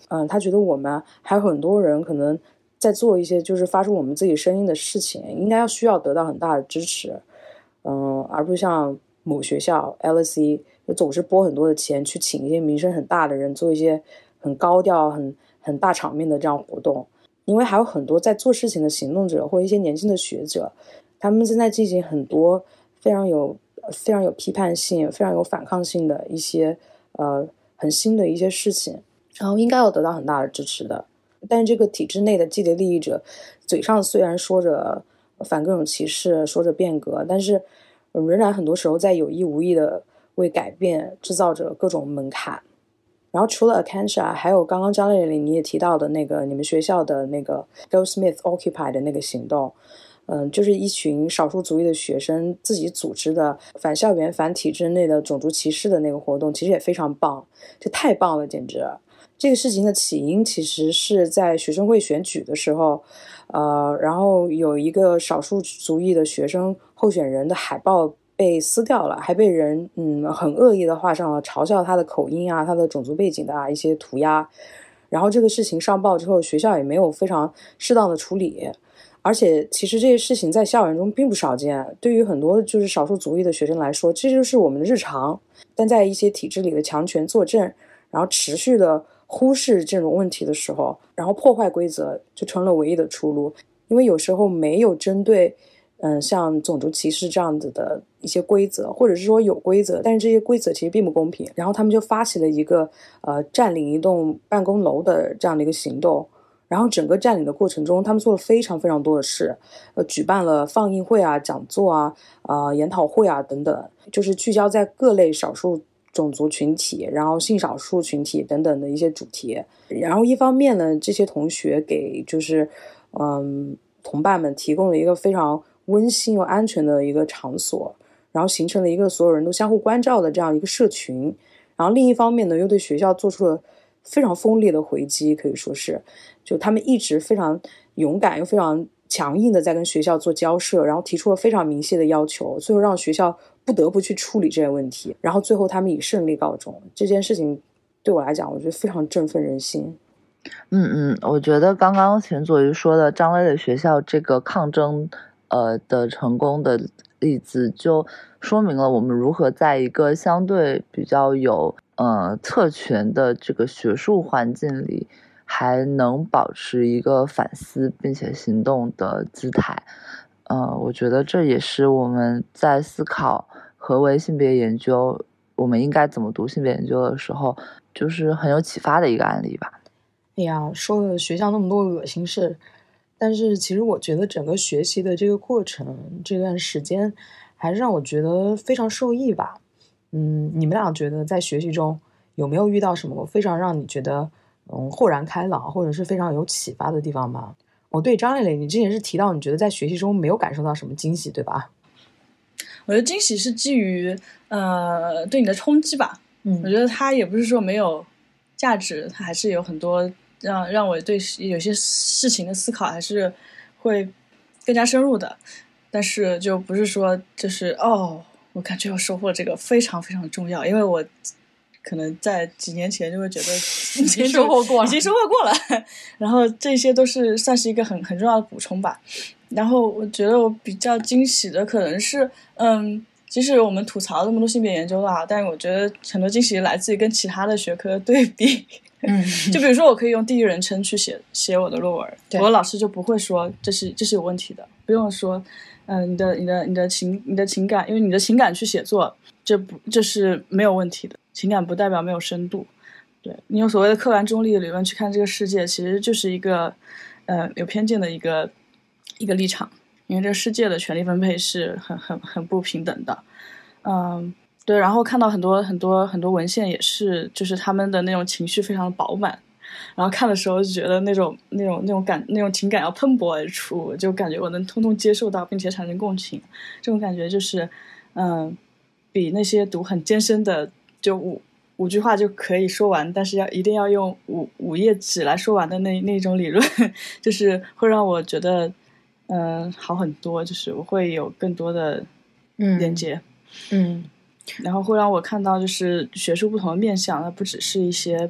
A: 嗯，他觉得我们还有很多人可能在做一些就是发出我们自己声音的事情，应该要需要得到很大的支持，嗯，而不是像某学校 L S E 就总是拨很多的钱去请一些名声很大的人做一些很高调、很很大场面的这样活动，因为还有很多在做事情的行动者或一些年轻的学者，他们正在进行很多非常有非常有批判性、非常有反抗性的一些呃很新的一些事情，然后应该要得到很大的支持的。但是这个体制内的既得利益者，嘴上虽然说着反各种歧视，说着变革，但是仍然很多时候在有意无意的为改变制造着各种门槛。然后除了 Akansha， 还有刚刚张丽丽你也提到的那个你们学校的那个 Goldsmith Occupy 的那个行动，嗯，就是一群少数族裔的学生自己组织的反校园、反体制内的种族歧视的那个活动，其实也非常棒，这太棒了，简直！这个事情的起因其实是在学生会选举的时候，呃，然后有一个少数族裔的学生候选人的海报被撕掉了，还被人嗯很恶意的画上了嘲笑他的口音啊、他的种族背景的啊一些涂鸦。然后这个事情上报之后，学校也没有非常适当的处理。而且其实这些事情在校园中并不少见，对于很多就是少数族裔的学生来说，这就是我们的日常。但在一些体制里的强权作证，然后持续的忽视这种问题的时候，然后破坏规则就成了唯一的出路。因为有时候没有针对嗯像种族歧视这样子的一些规则，或者是说有规则，但是这些规则其实并不公平，然后他们就发起了一个呃占领一栋办公楼的这样的一个行动。然后整个占领的过程中，他们做了非常非常多的事，呃，举办了放映会啊、讲座啊、呃、研讨会啊等等，就是聚焦在各类少数种族群体，然后性少数群体等等的一些主题。然后一方面呢，这些同学给就是嗯同伴们提供了一个非常温馨又安全的一个场所，然后形成了一个所有人都相互关照的这样一个社群。然后另一方面呢，又对学校做出了非常锋利的回击，可以说是就他们一直非常勇敢又非常强硬的在跟学校做交涉，然后提出了非常明确的要求，最后让学校不得不去处理这些问题，然后最后他们以胜利告终。这件事情对我来讲，我觉得非常振奋人心。
B: 嗯嗯，我觉得刚刚钱佐榆说的张磊的学校这个抗争呃的成功的例子，就说明了我们如何在一个相对比较有呃特权的这个学术环境里，还能保持一个反思并且行动的姿态。呃，我觉得这也是我们在思考何为性别研究，我们应该怎么读性别研究的时候，就是很有启发的一个案例吧。
A: 哎呀，说了学校那么多恶心事，但是其实我觉得整个学习的这个过程，这段时间还是让我觉得非常受益吧。嗯，你们俩觉得在学习中有没有遇到什么非常让你觉得嗯豁然开朗，或者是非常有启发的地方吗？哦，对，张磊磊，你之前是提到你觉得在学习中没有感受到什么惊喜，对吧？
C: 我觉得惊喜是基于呃对你的冲击吧。
A: 嗯，
C: 我觉得它也不是说没有价值，它还是有很多让让我对有些事情的思考还是会更加深入的。但是就不是说就是哦，我感觉我收获这个非常非常重要，因为我可能在几年前就会觉得已
A: 经收获过了，
C: 已经收获过了。然后这些都是算是一个很很重要的补充吧。然后我觉得我比较惊喜的可能是，嗯，即使我们吐槽这么多性别研究的啊，但是我觉得很多惊喜来自于跟其他的学科对比。
A: 嗯，
C: 就比如说我可以用第一人称去写写我的论文，我的老师就不会说这是这是有问题的，不用说，嗯、呃，你的你的你的情你的情感，因为你的情感去写作，这不这是没有问题的，情感不代表没有深度。对，你用所谓的客观中立的理论去看这个世界，其实就是一个呃有偏见的一个一个立场，因为这个世界的权力分配是很很很不平等的。嗯，对，然后看到很多很多很多文献也是，就是他们的那种情绪非常的饱满，然后看的时候就觉得那种那种那种感那种情感要喷薄而出，就感觉我能通通接受到并且产生共情，这种感觉就是嗯，比那些读很艰深的就五五句话就可以说完，但是要一定要用五五页纸来说完的那那种理论，就是会让我觉得嗯好很多，就是我会有更多的连接。
A: 嗯，
C: 然后会让我看到就是学术不同的面向，它不只是一些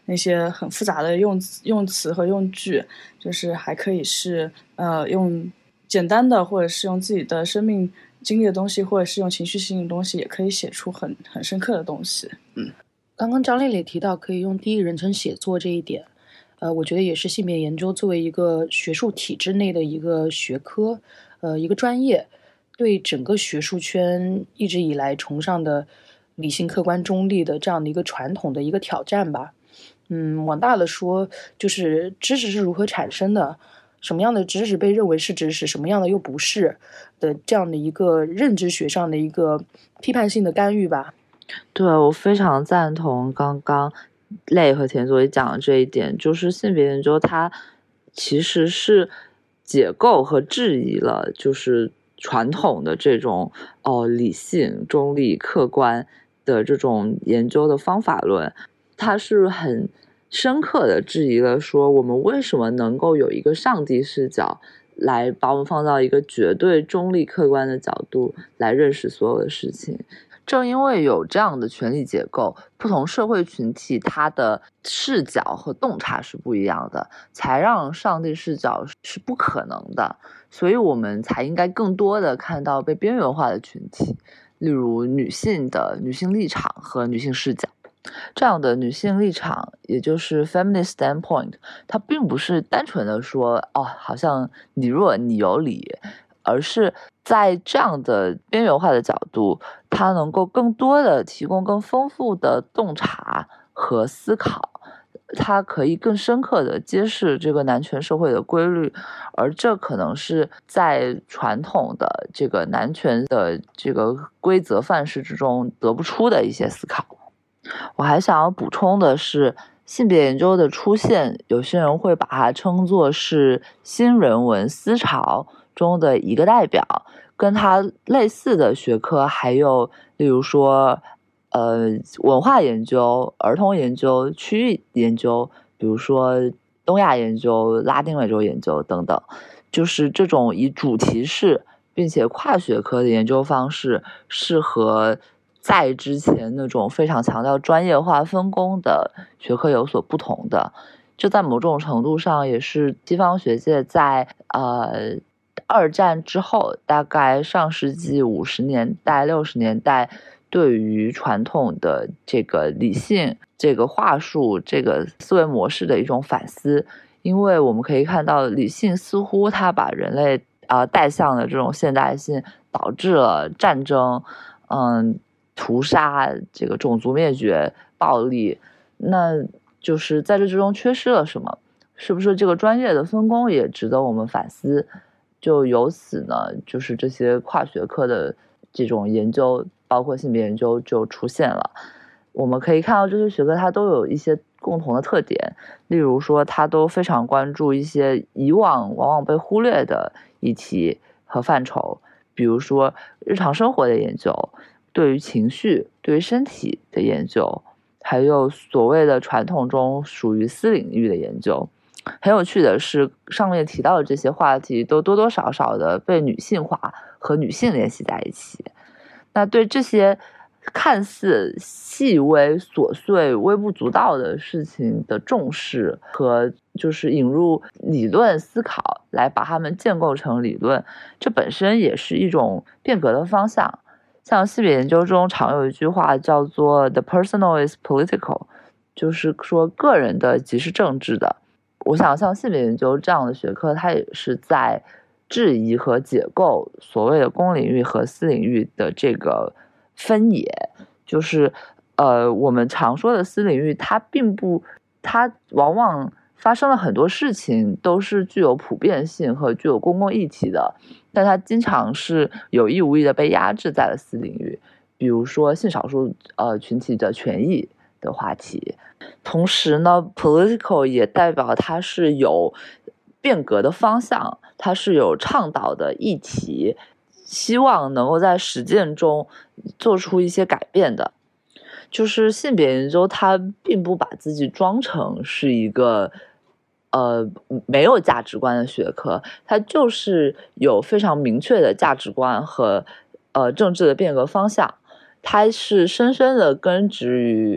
C: 那些很复杂的用用词和用句，就是还可以是呃用简单的，或者是用自己的生命经历的东西，或者是用情绪性的东西，也可以写出很很深刻的东西。嗯，
A: 刚刚张丽丽提到可以用第一人称写作这一点，呃，我觉得也是性别研究作为一个学术体制内的一个学科，呃，一个专业，对整个学术圈一直以来崇尚的理性、客观、中立的这样的一个传统的一个挑战吧。嗯，往大了说，就是知识是如何产生的，什么样的知识被认为是知识，什么样的又不是的这样的一个认知学上的一个批判性的干预吧。
B: 对，我非常赞同刚刚类和田佐也讲的这一点，就是性别研究它其实是解构和质疑了就是传统的这种哦理性、中立、客观的这种研究的方法论，它是很深刻的质疑了说我们为什么能够有一个上帝视角来把我们放到一个绝对中立客观的角度来认识所有的事情。正因为有这样的权力结构，不同社会群体它的视角和洞察是不一样的，才让上帝视角是不可能的，所以我们才应该更多的看到被边缘化的群体，例如女性的女性立场和女性视角。这样的女性立场，也就是 feminist standpoint， 它并不是单纯的说哦，好像你弱你有理，而是在这样的边缘化的角度，它能够更多的提供更丰富的洞察和思考，它可以更深刻的揭示这个男权社会的规律，而这可能是在传统的这个男权的这个规则范式之中得不出的一些思考。我还想要补充的是，性别研究的出现，有些人会把它称作是新人文思潮中的一个代表，跟它类似的学科还有例如说呃文化研究、儿童研究、区域研究，比如说东亚研究、拉丁美洲研究等等，就是这种以主题式并且跨学科的研究方式，适合在之前那种非常强调专业化分工的学科有所不同的。这在某种程度上也是西方学界在呃二战之后，大概上世纪五十年代六十年代对于传统的这个理性、这个话术、这个思维模式的一种反思。因为我们可以看到，理性似乎它把人类啊、呃、带向了这种现代性，导致了战争，嗯。屠杀、这个种族灭绝、暴力，那就是在这之中缺失了什么？是不是这个专业的分工也值得我们反思？就由此呢，就是这些跨学科的这种研究，包括性别研究就出现了。我们可以看到这些学科它都有一些共同的特点，例如说它都非常关注一些以往往往被忽略的议题和范畴，比如说日常生活的研究，对于情绪、对于身体的研究，还有所谓的传统中属于私领域的研究。很有趣的是，上面提到的这些话题都多多少少的被女性化和女性联系在一起。那对这些看似细微、琐碎、微不足道的事情的重视和就是引入理论思考，来把它们建构成理论，这本身也是一种变革的方向。像性别研究中常有一句话叫做 "The personal is political"， 就是说个人的即是政治的。我想像性别研究这样的学科，它也是在质疑和解构所谓的公领域和私领域的这个分野。就是呃，我们常说的私领域，它并不，它往往发生了很多事情都是具有普遍性和具有公共议题的，但它经常是有意无意的被压制在了私领域，比如说性少数呃群体的权益的话题。同时呢 political 也代表它是有变革的方向，它是有倡导的议题，希望能够在实践中做出一些改变的。就是性别研究它并不把自己装成是一个呃没有价值观的学科，它就是有非常明确的价值观和呃政治的变革方向，它是深深的根植于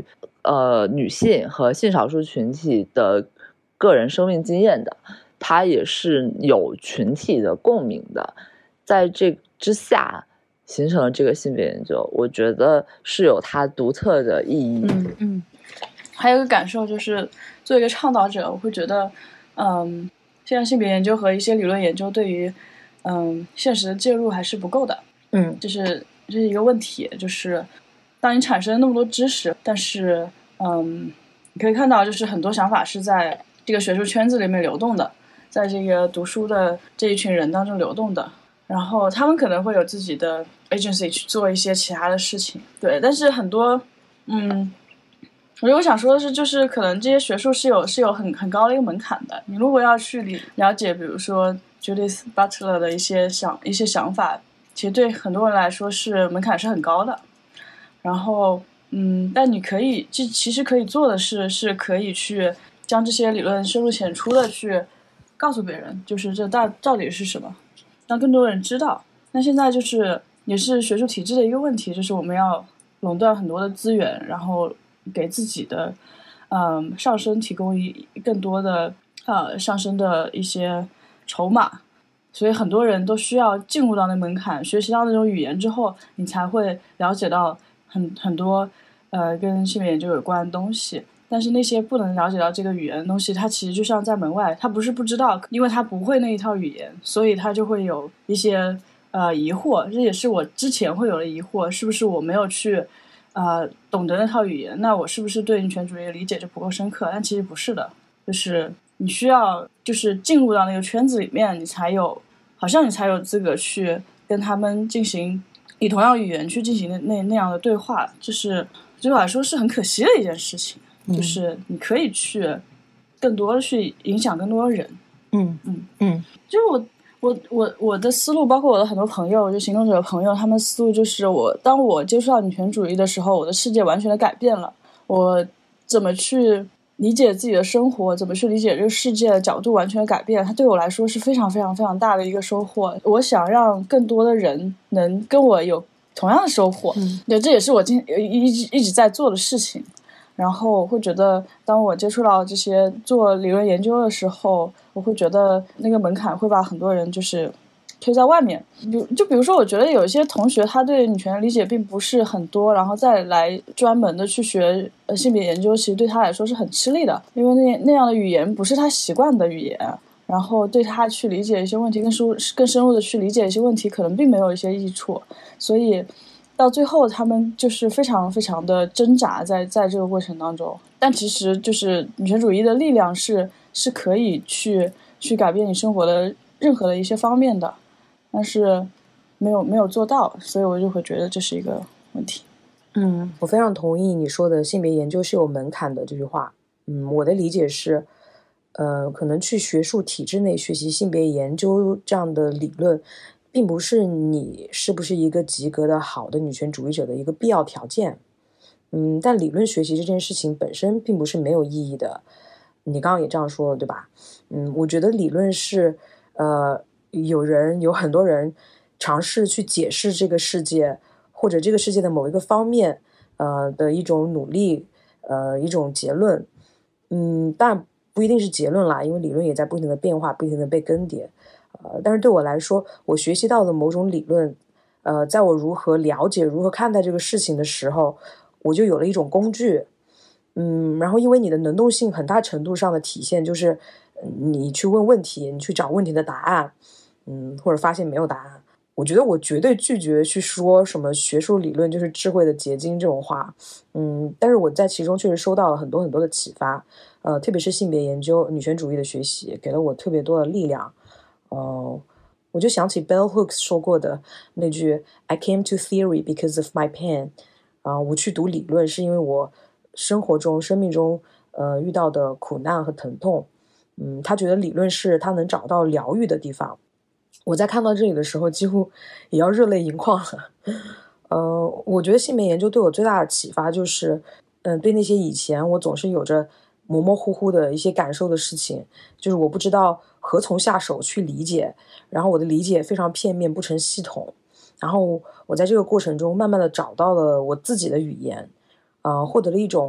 B: 呃女性和性少数群体的个人生命经验的，它也是有群体的共鸣的，在这之下形成了这个性别研究，我觉得是有它独特的意义。
C: 嗯嗯，还有一个感受就是，作为一个倡导者，我会觉得，嗯，现在性别研究和一些理论研究对于，嗯，现实的介入还是不够的。
A: 嗯，
C: 这是这是一个问题，就是当你产生那么多知识，但是，嗯，你可以看到，就是很多想法是在这个学术圈子里面流动的，在这个读书的这一群人当中流动的。然后他们可能会有自己的 agency 去做一些其他的事情，对。但是很多，嗯，我觉得我想说的是，就是可能这些学术是有是有很很高的一个门槛的。你如果要去理了解，比如说 Judith Butler 的一些想一些想法，其实对很多人来说是门槛是很高的。然后，嗯，但你可以，这其实可以做的是，是可以去将这些理论深入浅出的去告诉别人，就是这到到底是什么。让更多人知道。那现在就是也是学术体制的一个问题，就是我们要垄断很多的资源，然后给自己的嗯上升提供一更多的呃上升的一些筹码。所以很多人都需要进入到那门槛，学习到那种语言之后，你才会了解到很很多呃跟性别研究有关的东西。但是那些不能了解到这个语言的东西，他其实就像在门外，他不是不知道，因为他不会那一套语言，所以他就会有一些呃疑惑。这也是我之前会有的疑惑，是不是我没有去呃懂得那套语言，那我是不是对女权主义的理解就不够深刻？但其实不是的，就是你需要就是进入到那个圈子里面，你才有好像你才有资格去跟他们进行以同样语言去进行那那那样的对话，这是对我来说是很可惜的一件事情。就是你可以去更多的去影响更多的人。
A: 嗯
C: 嗯
A: 嗯，
C: 就是我我我我的思路，包括我的很多朋友，就行动者的朋友，他们思路就是我当我接触到女权主义的时候，我的世界完全的改变了。我怎么去理解自己的生活，怎么去理解这个世界的角度完全的改变，它对我来说是非常非常非常大的一个收获。我想让更多的人能跟我有同样的收获。
A: 嗯，
C: 对，这也是我今一直一直在做的事情。然后我会觉得，当我接触到这些做理论研究的时候，我会觉得那个门槛会把很多人就是推在外面。比就比如说，我觉得有一些同学他对女权的理解并不是很多，然后再来专门的去学呃性别研究，其实对他来说是很吃力的，因为那那样的语言不是他习惯的语言，然后对他去理解一些问题，更深更深入的去理解一些问题，可能并没有一些益处，所以。到最后他们就是非常非常的挣扎在在这个过程当中，但其实就是女权主义的力量是是可以去去改变你生活的任何的一些方面的，但是没有没有做到，所以我就会觉得这是一个问题。
A: 嗯，我非常同意你说的性别研究是有门槛的这句话。嗯，我的理解是呃，可能去学术体制内学习性别研究这样的理论并不是你是不是一个及格的好的女权主义者的一个必要条件。嗯，但理论学习这件事情本身并不是没有意义的。你刚刚也这样说了，对吧？嗯，我觉得理论是呃，有人有很多人尝试去解释这个世界或者这个世界的某一个方面呃的一种努力，呃一种结论。嗯，但不一定是结论啦，因为理论也在不停的变化，不停的被更迭。呃，但是对我来说，我学习到的某种理论，呃，在我如何了解、如何看待这个事情的时候，我就有了一种工具。嗯，然后因为你的能动性很大程度上的体现就是你去问问题，你去找问题的答案，嗯，或者发现没有答案。我觉得我绝对拒绝去说什么学术理论就是智慧的结晶这种话。嗯，但是我在其中确实收到了很多很多的启发，呃，特别是性别研究、女权主义的学习，给了我特别多的力量。呃，我就想起 Bell Hooks 说过的那句 I came to theory because of my pain。呃、我去读理论是因为我生活中生命中呃遇到的苦难和疼痛。嗯，他觉得理论是他能找到疗愈的地方。我在看到这里的时候几乎也要热泪盈眶了。呃，我觉得性别研究对我最大的启发就是嗯、呃，对那些以前我总是有着模模糊糊的一些感受的事情，就是我不知道何从下手去理解，然后我的理解非常片面，不成系统，然后我在这个过程中慢慢的找到了我自己的语言，呃，获得了一种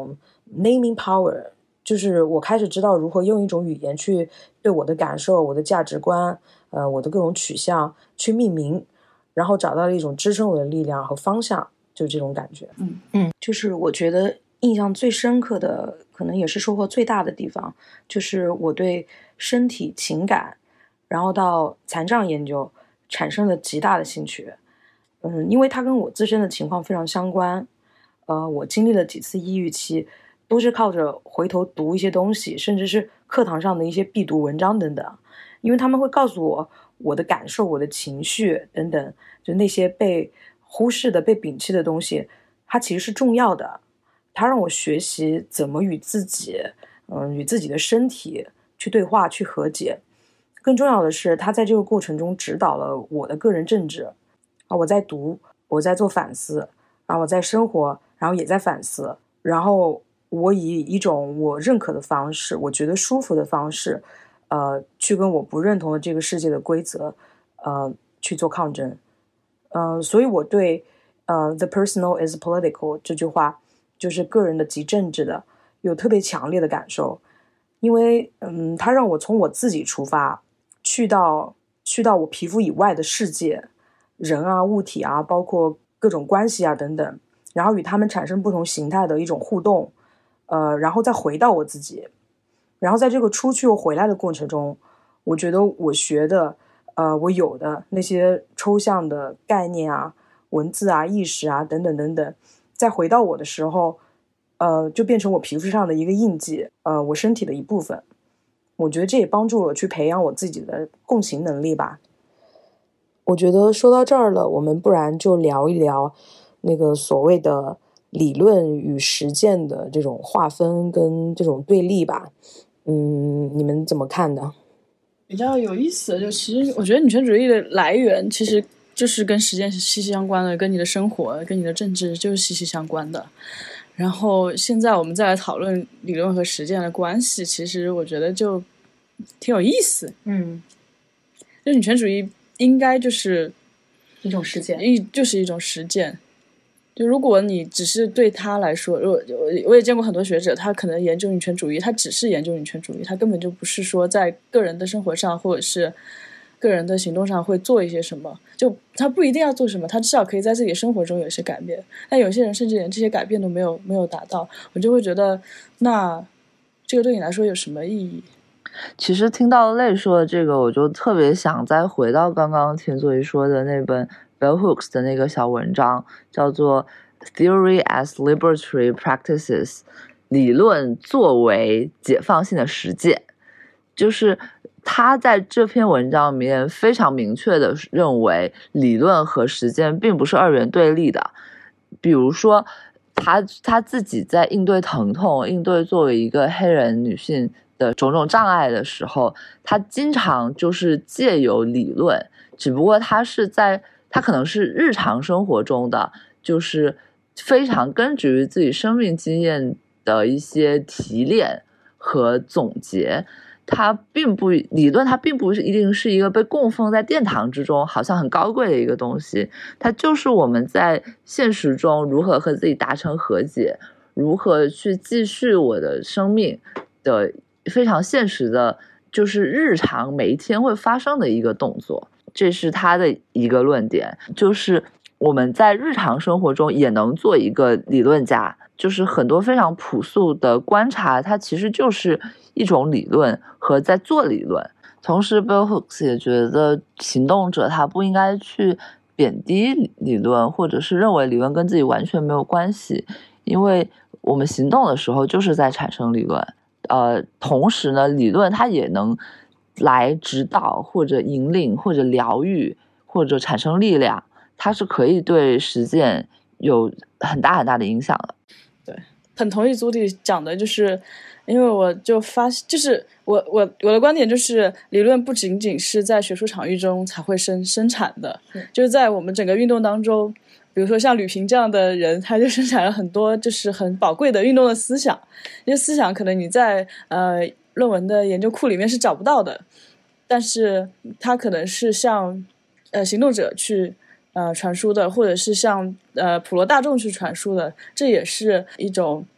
A: naming power， 就是我开始知道如何用一种语言去对我的感受、我的价值观、呃，我的各种取向去命名，然后找到了一种支撑我的力量和方向，就这种感觉。
C: 嗯
A: 嗯，就是我觉得印象最深刻的，可能也是收获最大的地方，就是我对身体、情感，然后到残障研究产生了极大的兴趣。嗯，因为它跟我自身的情况非常相关。呃，我经历了几次抑郁期，都是靠着回头读一些东西，甚至是课堂上的一些必读文章等等，因为他们会告诉我我的感受、我的情绪等等，就那些被忽视的、被摒弃的东西，它其实是重要的。它让我学习怎么与自己，嗯，与自己的身体去对话、去和解。更重要的是，它在这个过程中指导了我的个人政治。啊，我在读，我在做反思，然后我在生活，然后也在反思，然后我以一种我认可的方式，我觉得舒服的方式，呃，去跟我不认同的这个世界的规则，呃，去做抗争。呃，所以我对呃 "The personal is political" 这句话，就是个人的即政治的，有特别强烈的感受，因为嗯，它让我从我自己出发，去到去到我皮肤以外的世界。人啊、物体啊，包括各种关系啊等等，然后与他们产生不同形态的一种互动，呃，然后再回到我自己，然后在这个出去又回来的过程中，我觉得我学的，呃，我有的那些抽象的概念啊、文字啊、意识啊等等等等，再回到我的时候，呃，就变成我皮肤上的一个印记，呃，我身体的一部分。我觉得这也帮助我去培养我自己的共情能力吧。我觉得说到这儿了，我们不然就聊一聊那个所谓的理论与实践的这种划分跟这种对立吧。嗯，你们怎么看的？
C: 比较有意思的就其实我觉得女权主义的来源其实就是跟实践是息息相关的，跟你的生活跟你的政治就是息息相关的。然后现在我们再来讨论理论和实践的关系，其实我觉得就挺有意思。
A: 嗯，
C: 就女权主义应该就是
A: 一种实践，
C: 一就是一种实践。就如果你只是对他来说，我我也见过很多学者，他可能研究女权主义，他只是研究女权主义，他根本就不是说在个人的生活上或者是个人的行动上会做一些什么，就他不一定要做什么，他至少可以在自己生活中有一些改变。但有些人甚至连这些改变都没有没有达到，我就会觉得，那这个对你来说有什么意义？
B: 其实听到类说的这个，我就特别想再回到刚刚田佐怡说的那本 Bell Hooks 的那个小文章，叫做 Theory as Liberatory Practices， 理论作为解放性的实践。就是他在这篇文章里面非常明确的认为理论和实践并不是二元对立的。比如说他他自己在应对疼痛，应对作为一个黑人女性的种种障碍的时候，他经常就是借由理论，只不过他是在他可能是日常生活中的，就是非常根植于自己生命经验的一些提炼和总结。它并不理论，它并不是一定是一个被供奉在殿堂之中好像很高贵的一个东西，它就是我们在现实中如何和自己达成和解，如何去继续我的生命的非常现实的，就是日常每一天会发生的一个动作。这是他的一个论点，就是我们在日常生活中也能做一个理论家，就是很多非常朴素的观察，它其实就是一种理论和在做理论。同时 Bell Hooks 也觉得行动者他不应该去贬低理论，或者是认为理论跟自己完全没有关系，因为我们行动的时候就是在产生理论。呃，同时呢，理论它也能来指导或者引领或者疗愈或者产生力量，它是可以对实践有很大很大的影响的。
C: 对，很同意朱迪讲的，就是因为我就发就是我我我的观点就是，理论不仅仅是在学术场域中才会生生产的，就是在我们整个运动当中，比如说像吕平这样的人，他就生产了很多就是很宝贵的运动的思想，这些思想可能你在呃论文的研究库里面是找不到的，但是他可能是向呃行动者去呃传输的，或者是向呃普罗大众去传输的，这也是一种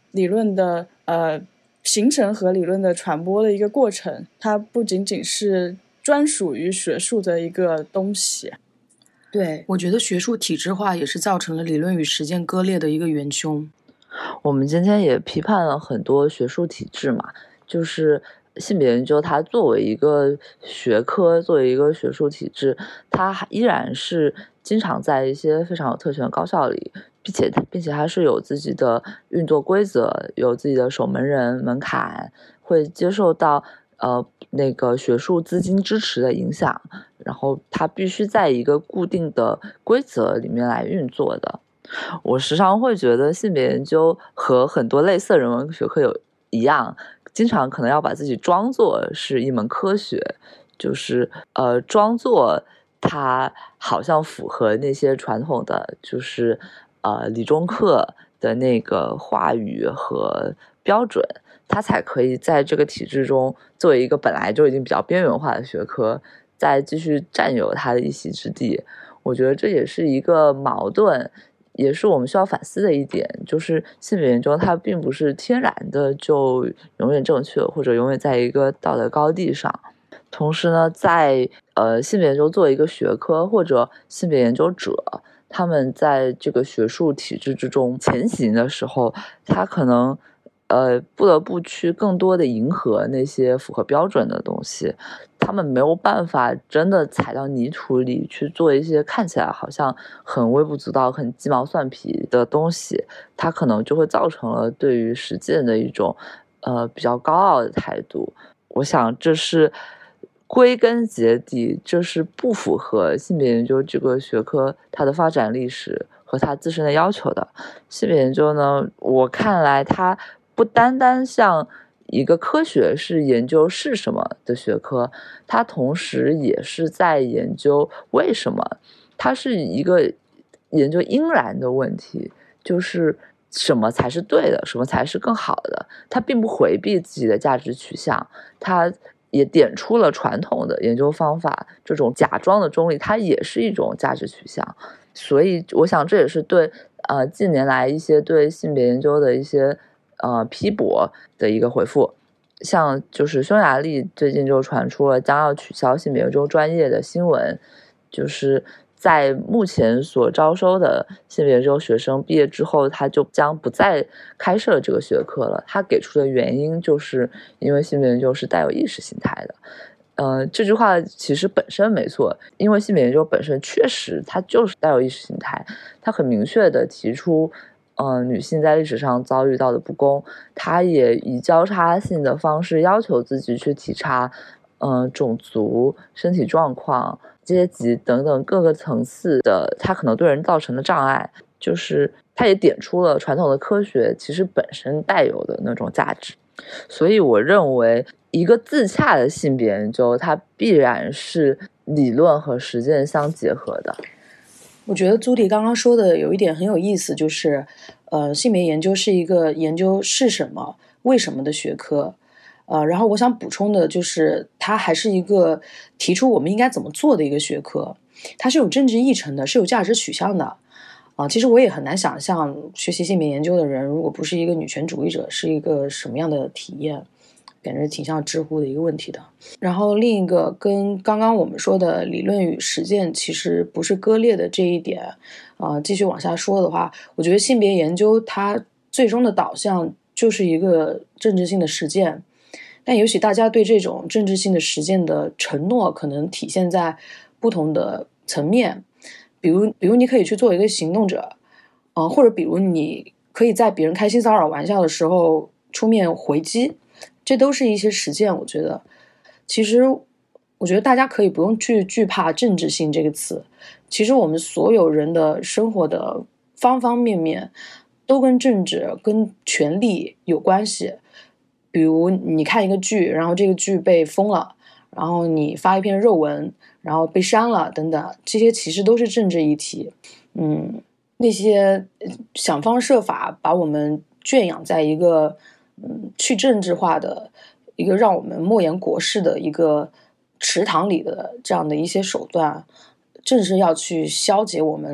C: 理论的呃形成和理论的传播的一个过程，它不仅仅是专属于学术的一个东西。
A: 对，我觉得学术体制化也是造成了理论与实践割裂的一个元凶。
B: 我们今天也批判了很多学术体制嘛，就是性别研究它作为一个学科，作为一个学术体制，它依然是经常在一些非常有特权的高校里，并且并且它是有自己的运作规则，有自己的守门人门槛，会接受到呃那个学术资金支持的影响，然后它必须在一个固定的规则里面来运作的。我时常会觉得性别研究和很多类似的人文学科有一样，经常可能要把自己装作是一门科学，就是呃装作它好像符合那些传统的就是呃理中客的那个话语和标准，它才可以在这个体制中作为一个本来就已经比较边缘化的学科再继续占有它的一席之地。我觉得这也是一个矛盾，也是我们需要反思的一点，就是性别研究它并不是天然的就永远正确，或者永远在一个道德高地上。同时呢，在呃性别研究作为一个学科，或者性别研究者他们在这个学术体制之中前行的时候，他可能呃不得不去更多的迎合那些符合标准的东西，他们没有办法真的踩到泥土里去做一些看起来好像很微不足道、很鸡毛蒜皮的东西，它可能就会造成了对于实践的一种呃比较高傲的态度。我想这是归根结底，这是不符合性别研究这个学科它的发展历史和它自身的要求的。性别研究呢，我看来它不单单像一个科学是研究是什么的学科，它同时也是在研究为什么，它是一个研究应然的问题，就是什么才是对的，什么才是更好的。它并不回避自己的价值取向，它也点出了传统的研究方法这种假装的中立，它也是一种价值取向。所以我想这也是对呃近年来一些对性别研究的一些呃批驳的一个回复。像就是匈牙利最近就传出了将要取消性别研究专业的新闻，就是在目前所招收的性别研究学生毕业之后，他就将不再开设这个学科了。他给出的原因就是因为性别研究是带有意识形态的。呃，这句话其实本身没错，因为性别研究本身确实它就是带有意识形态，它很明确的提出呃，女性在历史上遭遇到的不公，她也以交叉性的方式要求自己去体察，呃，种族、身体状况、阶级等等各个层次的，它可能对人造成的障碍，就是它也点出了传统的科学其实本身带有的那种价值。所以我认为，一个自洽的性别研究，它必然是理论和实践相结合的。
A: 我觉得朱迪刚刚说的有一点很有意思，就是呃，性别研究是一个研究是什么、为什么的学科。呃，然后我想补充的就是，它还是一个提出我们应该怎么做的一个学科，它是有政治议程的，是有价值取向的。啊、呃，其实我也很难想象学习性别研究的人，如果不是一个女权主义者，是一个什么样的体验。感觉挺像知乎的一个问题的。然后另一个跟刚刚我们说的理论与实践其实不是割裂的这一点，啊、呃，继续往下说的话，我觉得性别研究它最终的导向就是一个政治性的实践，但也许大家对这种政治性的实践的承诺可能体现在不同的层面，比如比如你可以去做一个行动者，呃，或者比如你可以在别人开性骚扰玩笑的时候出面回击。这都是一些实践，我觉得，其实，我觉得大家可以不用去惧怕政治性这个词。其实我们所有人的生活的方方面面，都跟政治、跟权力有关系。比如你看一个剧，然后这个剧被封了，然后你发一篇肉文，然后被删了，等等，这些其实都是政治议题。嗯，那些想方设法把我们圈养在一个。嗯，去政治化的一个让我们莫言国事的一个池塘里的这样的一些手段，正是要去消解我们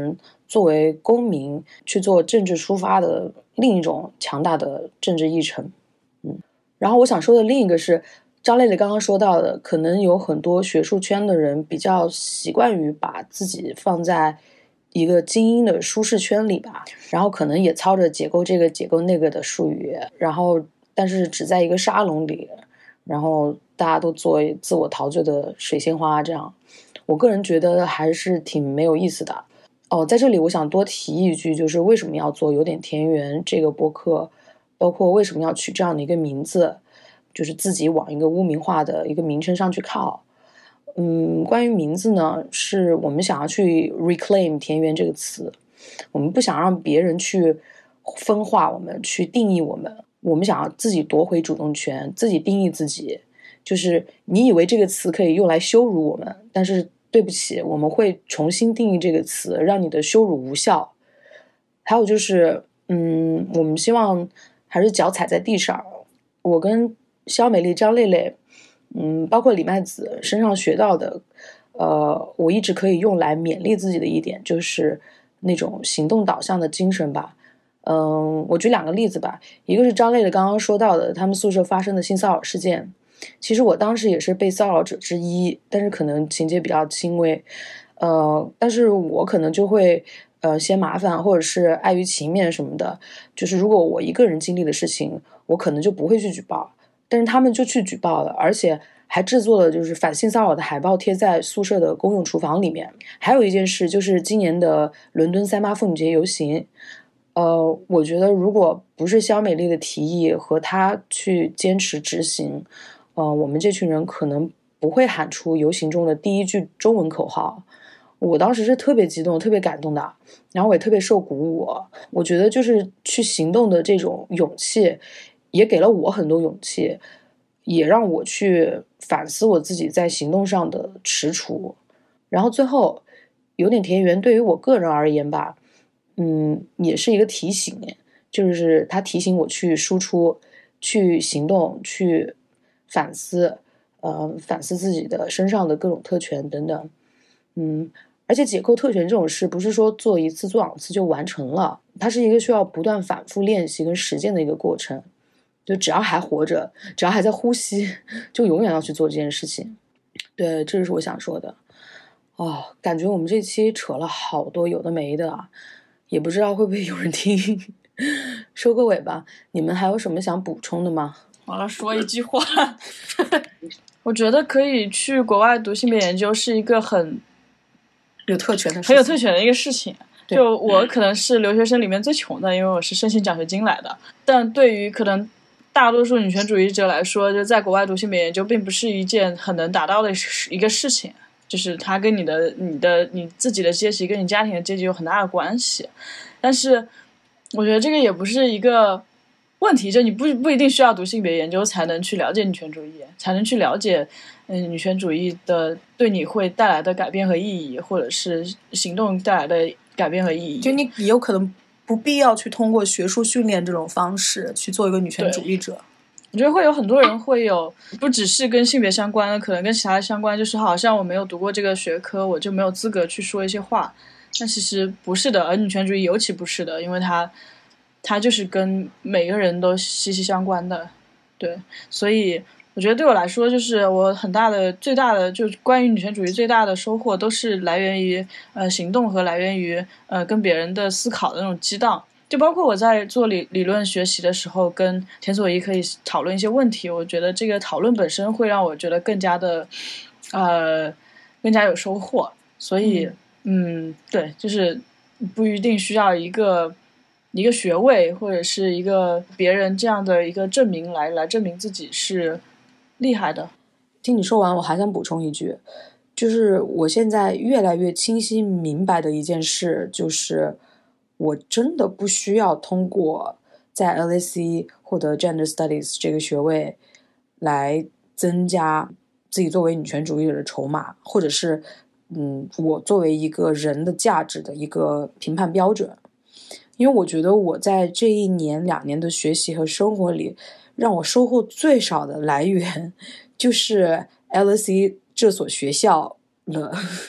A: 作为公民去做政治抒发的另一种强大的政治议程。嗯，然后我想说的另一个是张磊磊刚刚说到的，可能有很多学术圈的人比较习惯于把自己放在一个精英的舒适圈里吧，然后可能也操着解构这个解构那个的术语，然后但是只在一个沙龙里，然后大家都做自我陶醉的水仙花，这样我个人觉得还是挺没有意思的。哦，在这里我想多提一句，就是为什么要做有点田园这个播客，包括为什么要取这样的一个名字，就是自己往一个污名化的一个名称上去靠。嗯，关于名字呢，是我们想要去 reclaim 田园这个词，我们不想让别人去分化我们，去定义我们，我们想要自己夺回主动权，自己定义自己。就是你以为这个词可以用来羞辱我们，但是对不起，我们会重新定义这个词，让你的羞辱无效。还有就是嗯，我们希望还是脚踩在地上。我跟肖美丽、张磊磊嗯，包括李麦子身上学到的，呃，我一直可以用来勉励自己的一点，就是那种行动导向的精神吧。嗯，我举两个例子吧，一个是张磊磊刚刚说到的，他们宿舍发生的性骚扰事件。其实我当时也是被骚扰者之一，但是可能情节比较轻微，呃，但是我可能就会呃嫌麻烦，或者是碍于情面什么的。就是如果我一个人经历的事情，我可能就不会去举报。但是他们就去举报了，而且还制作了就是反性骚扰的海报贴在宿舍的公用厨房里面。还有一件事就是今年的伦敦三八妇女节游行，呃，我觉得如果不是肖美丽的提议和她去坚持执行，呃，我们这群人可能不会喊出游行中的第一句中文口号。我当时是特别激动、特别感动的，然后我也特别受鼓舞。我觉得就是去行动的这种勇气，也给了我很多勇气，也让我去反思我自己在行动上的踟蹰。然后最后有点田园，对于我个人而言吧，嗯，也是一个提醒，就是他提醒我去输出、去行动、去反思，呃，反思自己的身上的各种特权等等。嗯，而且解构特权这种事不是说做一次做两次就完成了，它是一个需要不断反复练习跟实践的一个过程。就只要还活着，只要还在呼吸，就永远要去做这件事情。对，这就是我想说的。哦，感觉我们这期扯了好多有的没的啊，也不知道会不会有人听。收个尾吧，你们还有什么想补充的吗？
C: 完了，说一句话。我觉得可以去国外读性别研究是一个很
A: 有特权的事情，
C: 很有特权的一个事情。就我可能是留学生里面最穷的，因为我是申请奖学金来的。但对于可能大多数女权主义者来说，就在国外读性别研究并不是一件很能达到的一个事情，就是它跟你的、你的、你自己的阶级跟你家庭的阶级有很大的关系。但是我觉得这个也不是一个问题，就你不不一定需要读性别研究才能去了解女权主义，才能去了解嗯女权主义的对你会带来的改变和意义，或者是行动带来的改变和意义。
D: 就你也有可能不必要去通过学术训练这种方式去做一个女权主义者。
C: 我觉得会有很多人会有不只是跟性别相关的，可能跟其他的相关，就是好像我没有读过这个学科，我就没有资格去说一些话。但其实不是的，而女权主义尤其不是的，因为它它就是跟每个人都息息相关的。对，所以我觉得对我来说，就是我很大的最大的就是关于女权主义最大的收获都是来源于呃行动和来源于呃跟别人的思考的那种激荡。就包括我在做理理论学习的时候，跟田所仪可以讨论一些问题，我觉得这个讨论本身会让我觉得更加的呃更加有收获。所以嗯, 嗯对，就是不一定需要一个一个学位或者是一个别人这样的一个证明来来证明自己是厉害的。
A: 听你说完，我还想补充一句，就是我现在越来越清晰明白的一件事，就是我真的不需要通过在 L S E 获得 Gender Studies 这个学位来增加自己作为女权主义者的筹码，或者是嗯，我作为一个人的价值的一个评判标准。因为我觉得我在这一年两年的学习和生活里，让我收获最少的来源就是 L S E 这所学校了。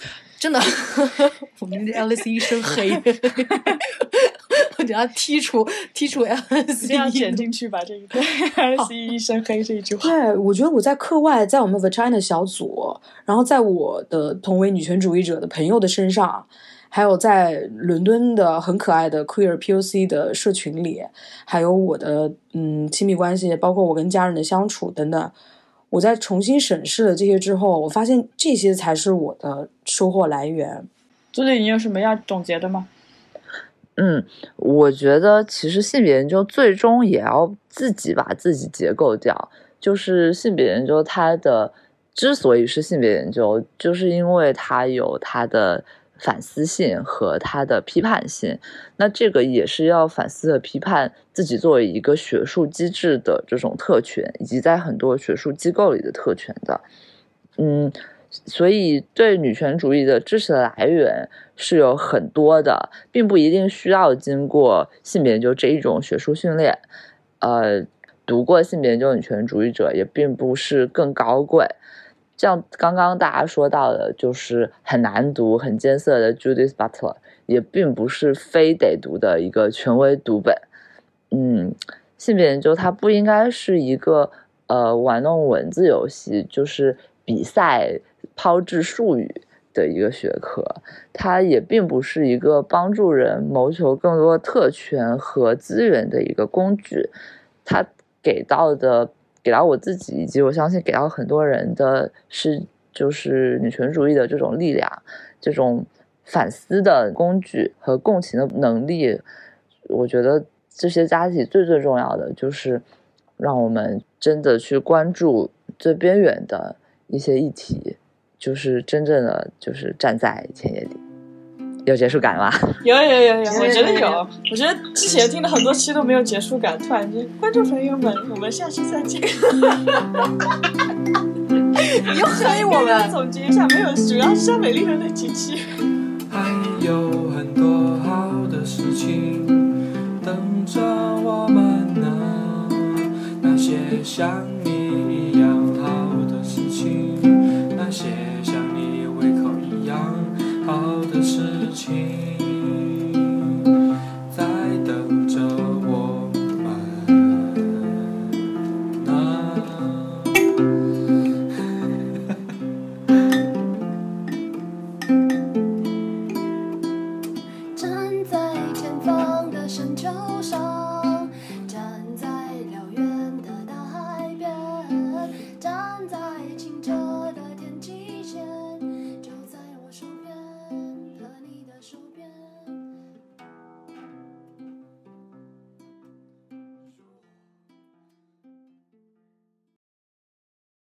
A: 真的，我们的 Alice 一身黑，我等下剔除剔除 Alice
C: 这样剪进去吧，这一段 Alice 一身黑这一句话。
A: 对，我觉得我在课外，在我们 Vagina 小组，然后在我的同为女权主义者的朋友的身上，还有在伦敦的很可爱的 Queer P O C 的社群里，还有我的嗯亲密关系，包括我跟家人的相处等等。我在重新审视了这些之后，我发现这些才是我的收获来源。
C: 朱莉，你有什么要总结的吗？
B: 嗯，我觉得其实性别研究最终也要自己把自己结构掉。就是性别研究它的之所以是性别研究，就是因为它有它的反思性和它的批判性，那这个也是要反思和批判自己作为一个学术机制的这种特权，以及在很多学术机构里的特权的。嗯，所以对女权主义的知识的来源是有很多的，并不一定需要经过性别研究这一种学术训练。呃，读过性别研究女权主义者也并不是更高贵。像刚刚大家说到的，就是很难读、很艰涩的 Judith Butler， 也并不是非得读的一个权威读本。嗯，性别研究它不应该是一个呃玩弄文字游戏，就是比赛抛掷术语的一个学科，它也并不是一个帮助人谋求更多特权和资源的一个工具。它给到的。给到我自己以及我相信给到很多人的是就是女权主义的这种力量，这种反思的工具和共情的能力。我觉得这些加起最最重要的就是让我们真的去关注最边缘的一些议题，就是真正的就是站在田野里。有结束感吗？
C: 有有有有，我觉得有。我觉得之前听了很多期都没有结束感，突然间，观众朋友们，我们下期再见。
A: 你又黑我们。
C: 总结一下，没有，主要是像美丽人那几期。
E: 还有很多好的事情等着我们呢，那些像你一样好的事情，那些像你胃口一样好的事情，在等着我们呢。
F: 站在前方的山丘上，站在辽远的大海边，站在清澈